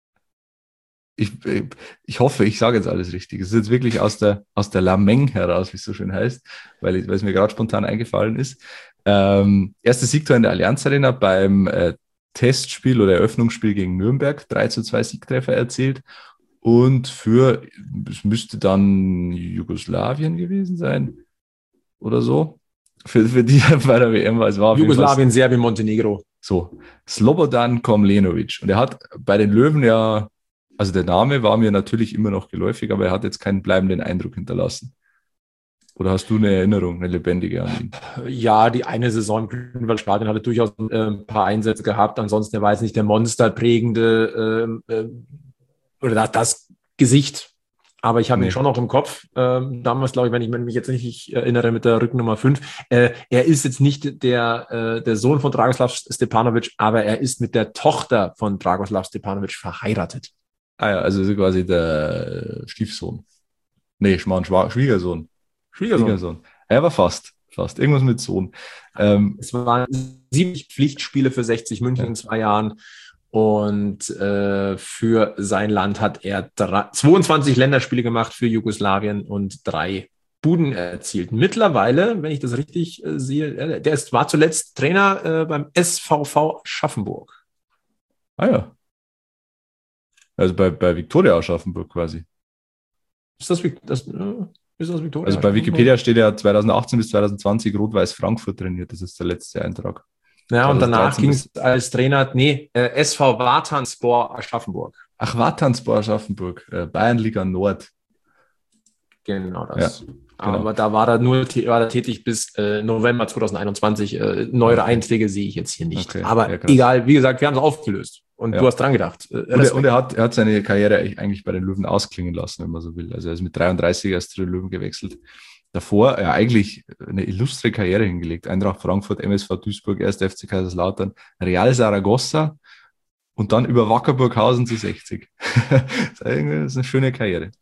Ich, ich hoffe, ich sage jetzt alles richtig. Es ist jetzt wirklich aus der, aus der Lameng heraus, wie es so schön heißt, weil, ich, weil es mir gerade spontan eingefallen ist. Ähm, erstes Siegtor in der Allianz Arena beim äh, Testspiel oder Eröffnungsspiel gegen Nürnberg, drei zu zwei Siegtreffer erzielt und für, es müsste dann Jugoslawien gewesen sein oder so, für, für die bei der W M war es war. Jugoslawien, Serbien, Montenegro. So, Slobodan Komlenovic und er hat bei den Löwen ja, also der Name war mir natürlich immer noch geläufig, aber er hat jetzt keinen bleibenden Eindruck hinterlassen. Oder hast du eine Erinnerung, eine lebendige an ihn? Ja, die eine Saison im Grünwaldstadion hatte durchaus äh, ein paar Einsätze gehabt. Ansonsten, er war jetzt nicht der monsterprägende äh, äh, oder das, das Gesicht. Aber ich habe nee. ihn schon noch im Kopf. Ähm, damals, glaube ich, wenn ich mich jetzt nicht erinnere, mit der Rückennummer fünf. Äh, er ist jetzt nicht der, äh, der Sohn von Dragoslav Stepanovic, aber er ist mit der Tochter von Dragoslav Stepanovic verheiratet. Ah ja, also quasi der Stiefsohn. Nee, Schmarrn, Schwiegersohn. Schwiegersohn. Schwiegersohn. Er war fast, fast. Irgendwas mit Sohn. Ähm, es waren sieben Pflichtspiele für sechzig München ja. in zwei Jahren und äh, für sein Land hat er drei, zweiundzwanzig Länderspiele gemacht für Jugoslawien und drei Buden erzielt. Mittlerweile, wenn ich das richtig äh, sehe, der ist, war zuletzt Trainer äh, beim S V V Aschaffenburg. Ah ja. Also bei, bei Viktoria Aschaffenburg quasi. Ist das, das äh, Ist das Viktoria? Also bei Wikipedia steht ja zweitausendachtzehn bis zweitausendzwanzig Rot-Weiß Frankfurt trainiert. Das ist der letzte Eintrag. Ja, und danach ging es als Trainer, nee, äh, S V Vatanspor Aschaffenburg. Ach, Vatanspor Aschaffenburg, äh, Bayernliga Nord. Genau das. Ja, genau. Aber da war er nur war er tätig bis äh, November zweitausendeinundzwanzig. Äh, neuere okay. Einträge sehe ich jetzt hier nicht. Okay. Aber ja, egal, wie gesagt, wir haben es aufgelöst. Und ja. du hast dran gedacht. Äh, und er, und er, hat, er hat seine Karriere eigentlich bei den Löwen ausklingen lassen, wenn man so will. Also er ist mit dreiunddreißig erst zu den Löwen gewechselt. Davor ja eigentlich eine illustre Karriere hingelegt. Eintracht Frankfurt, M S V Duisburg, erster F C Kaiserslautern, Real Saragossa und dann über Wackerburghausen zu sechzig. Das ist eine schöne Karriere.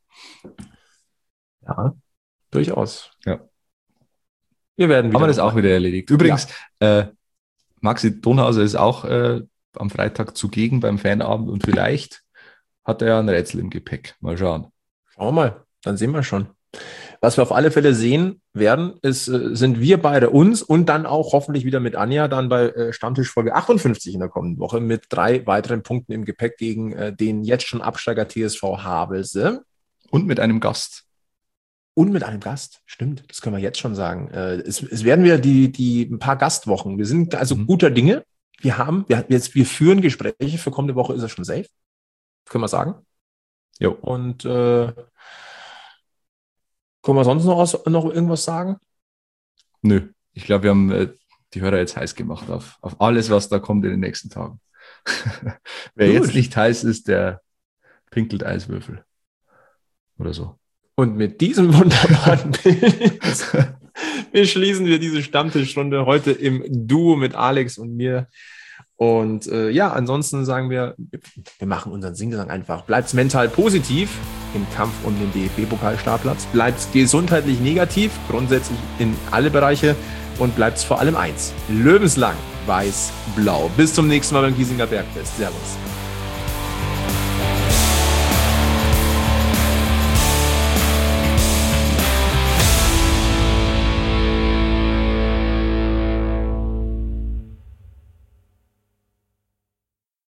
Ja, durchaus. Ja. Wir werden Haben wir das auch wieder erledigt. Übrigens, ja. äh, Maxi Donhauser ist auch äh, am Freitag zugegen beim Fanabend und vielleicht hat er ja ein Rätsel im Gepäck. Mal schauen. Schauen wir mal, dann sehen wir schon. Was wir auf alle Fälle sehen werden, ist, sind wir beide uns und dann auch hoffentlich wieder mit Anja dann bei Stammtisch Folge achtundfünfzig in der kommenden Woche mit drei weiteren Punkten im Gepäck gegen den jetzt schon Absteiger T S V Havelse. Und mit einem Gast. Und mit einem Gast, stimmt, das können wir jetzt schon sagen. Es, es werden wir die, die ein paar Gastwochen. Wir sind also mhm. guter Dinge. Wir haben, wir, jetzt, wir führen Gespräche. Für kommende Woche ist er schon safe. Können wir sagen. Jo. Und äh, können wir sonst noch, aus, noch irgendwas sagen? Nö. Ich glaube, wir haben äh, die Hörer jetzt heiß gemacht auf, auf alles, was da kommt in den nächsten Tagen. Wer Gut. jetzt nicht heiß ist, der pinkelt Eiswürfel. Oder so. Und mit diesem wunderbaren Bild beschließen wir diese Stammtischrunde heute im Duo mit Alex und mir. Und äh, ja, ansonsten sagen wir, wir machen unseren Singsang einfach. Bleibt mental positiv im Kampf um den D F B-Pokalstartplatz. Bleibt gesundheitlich negativ, grundsätzlich in alle Bereiche. Und bleibt vor allem eins, lebenslang weiß-blau. Bis zum nächsten Mal beim Giesinger Bergfest. Servus.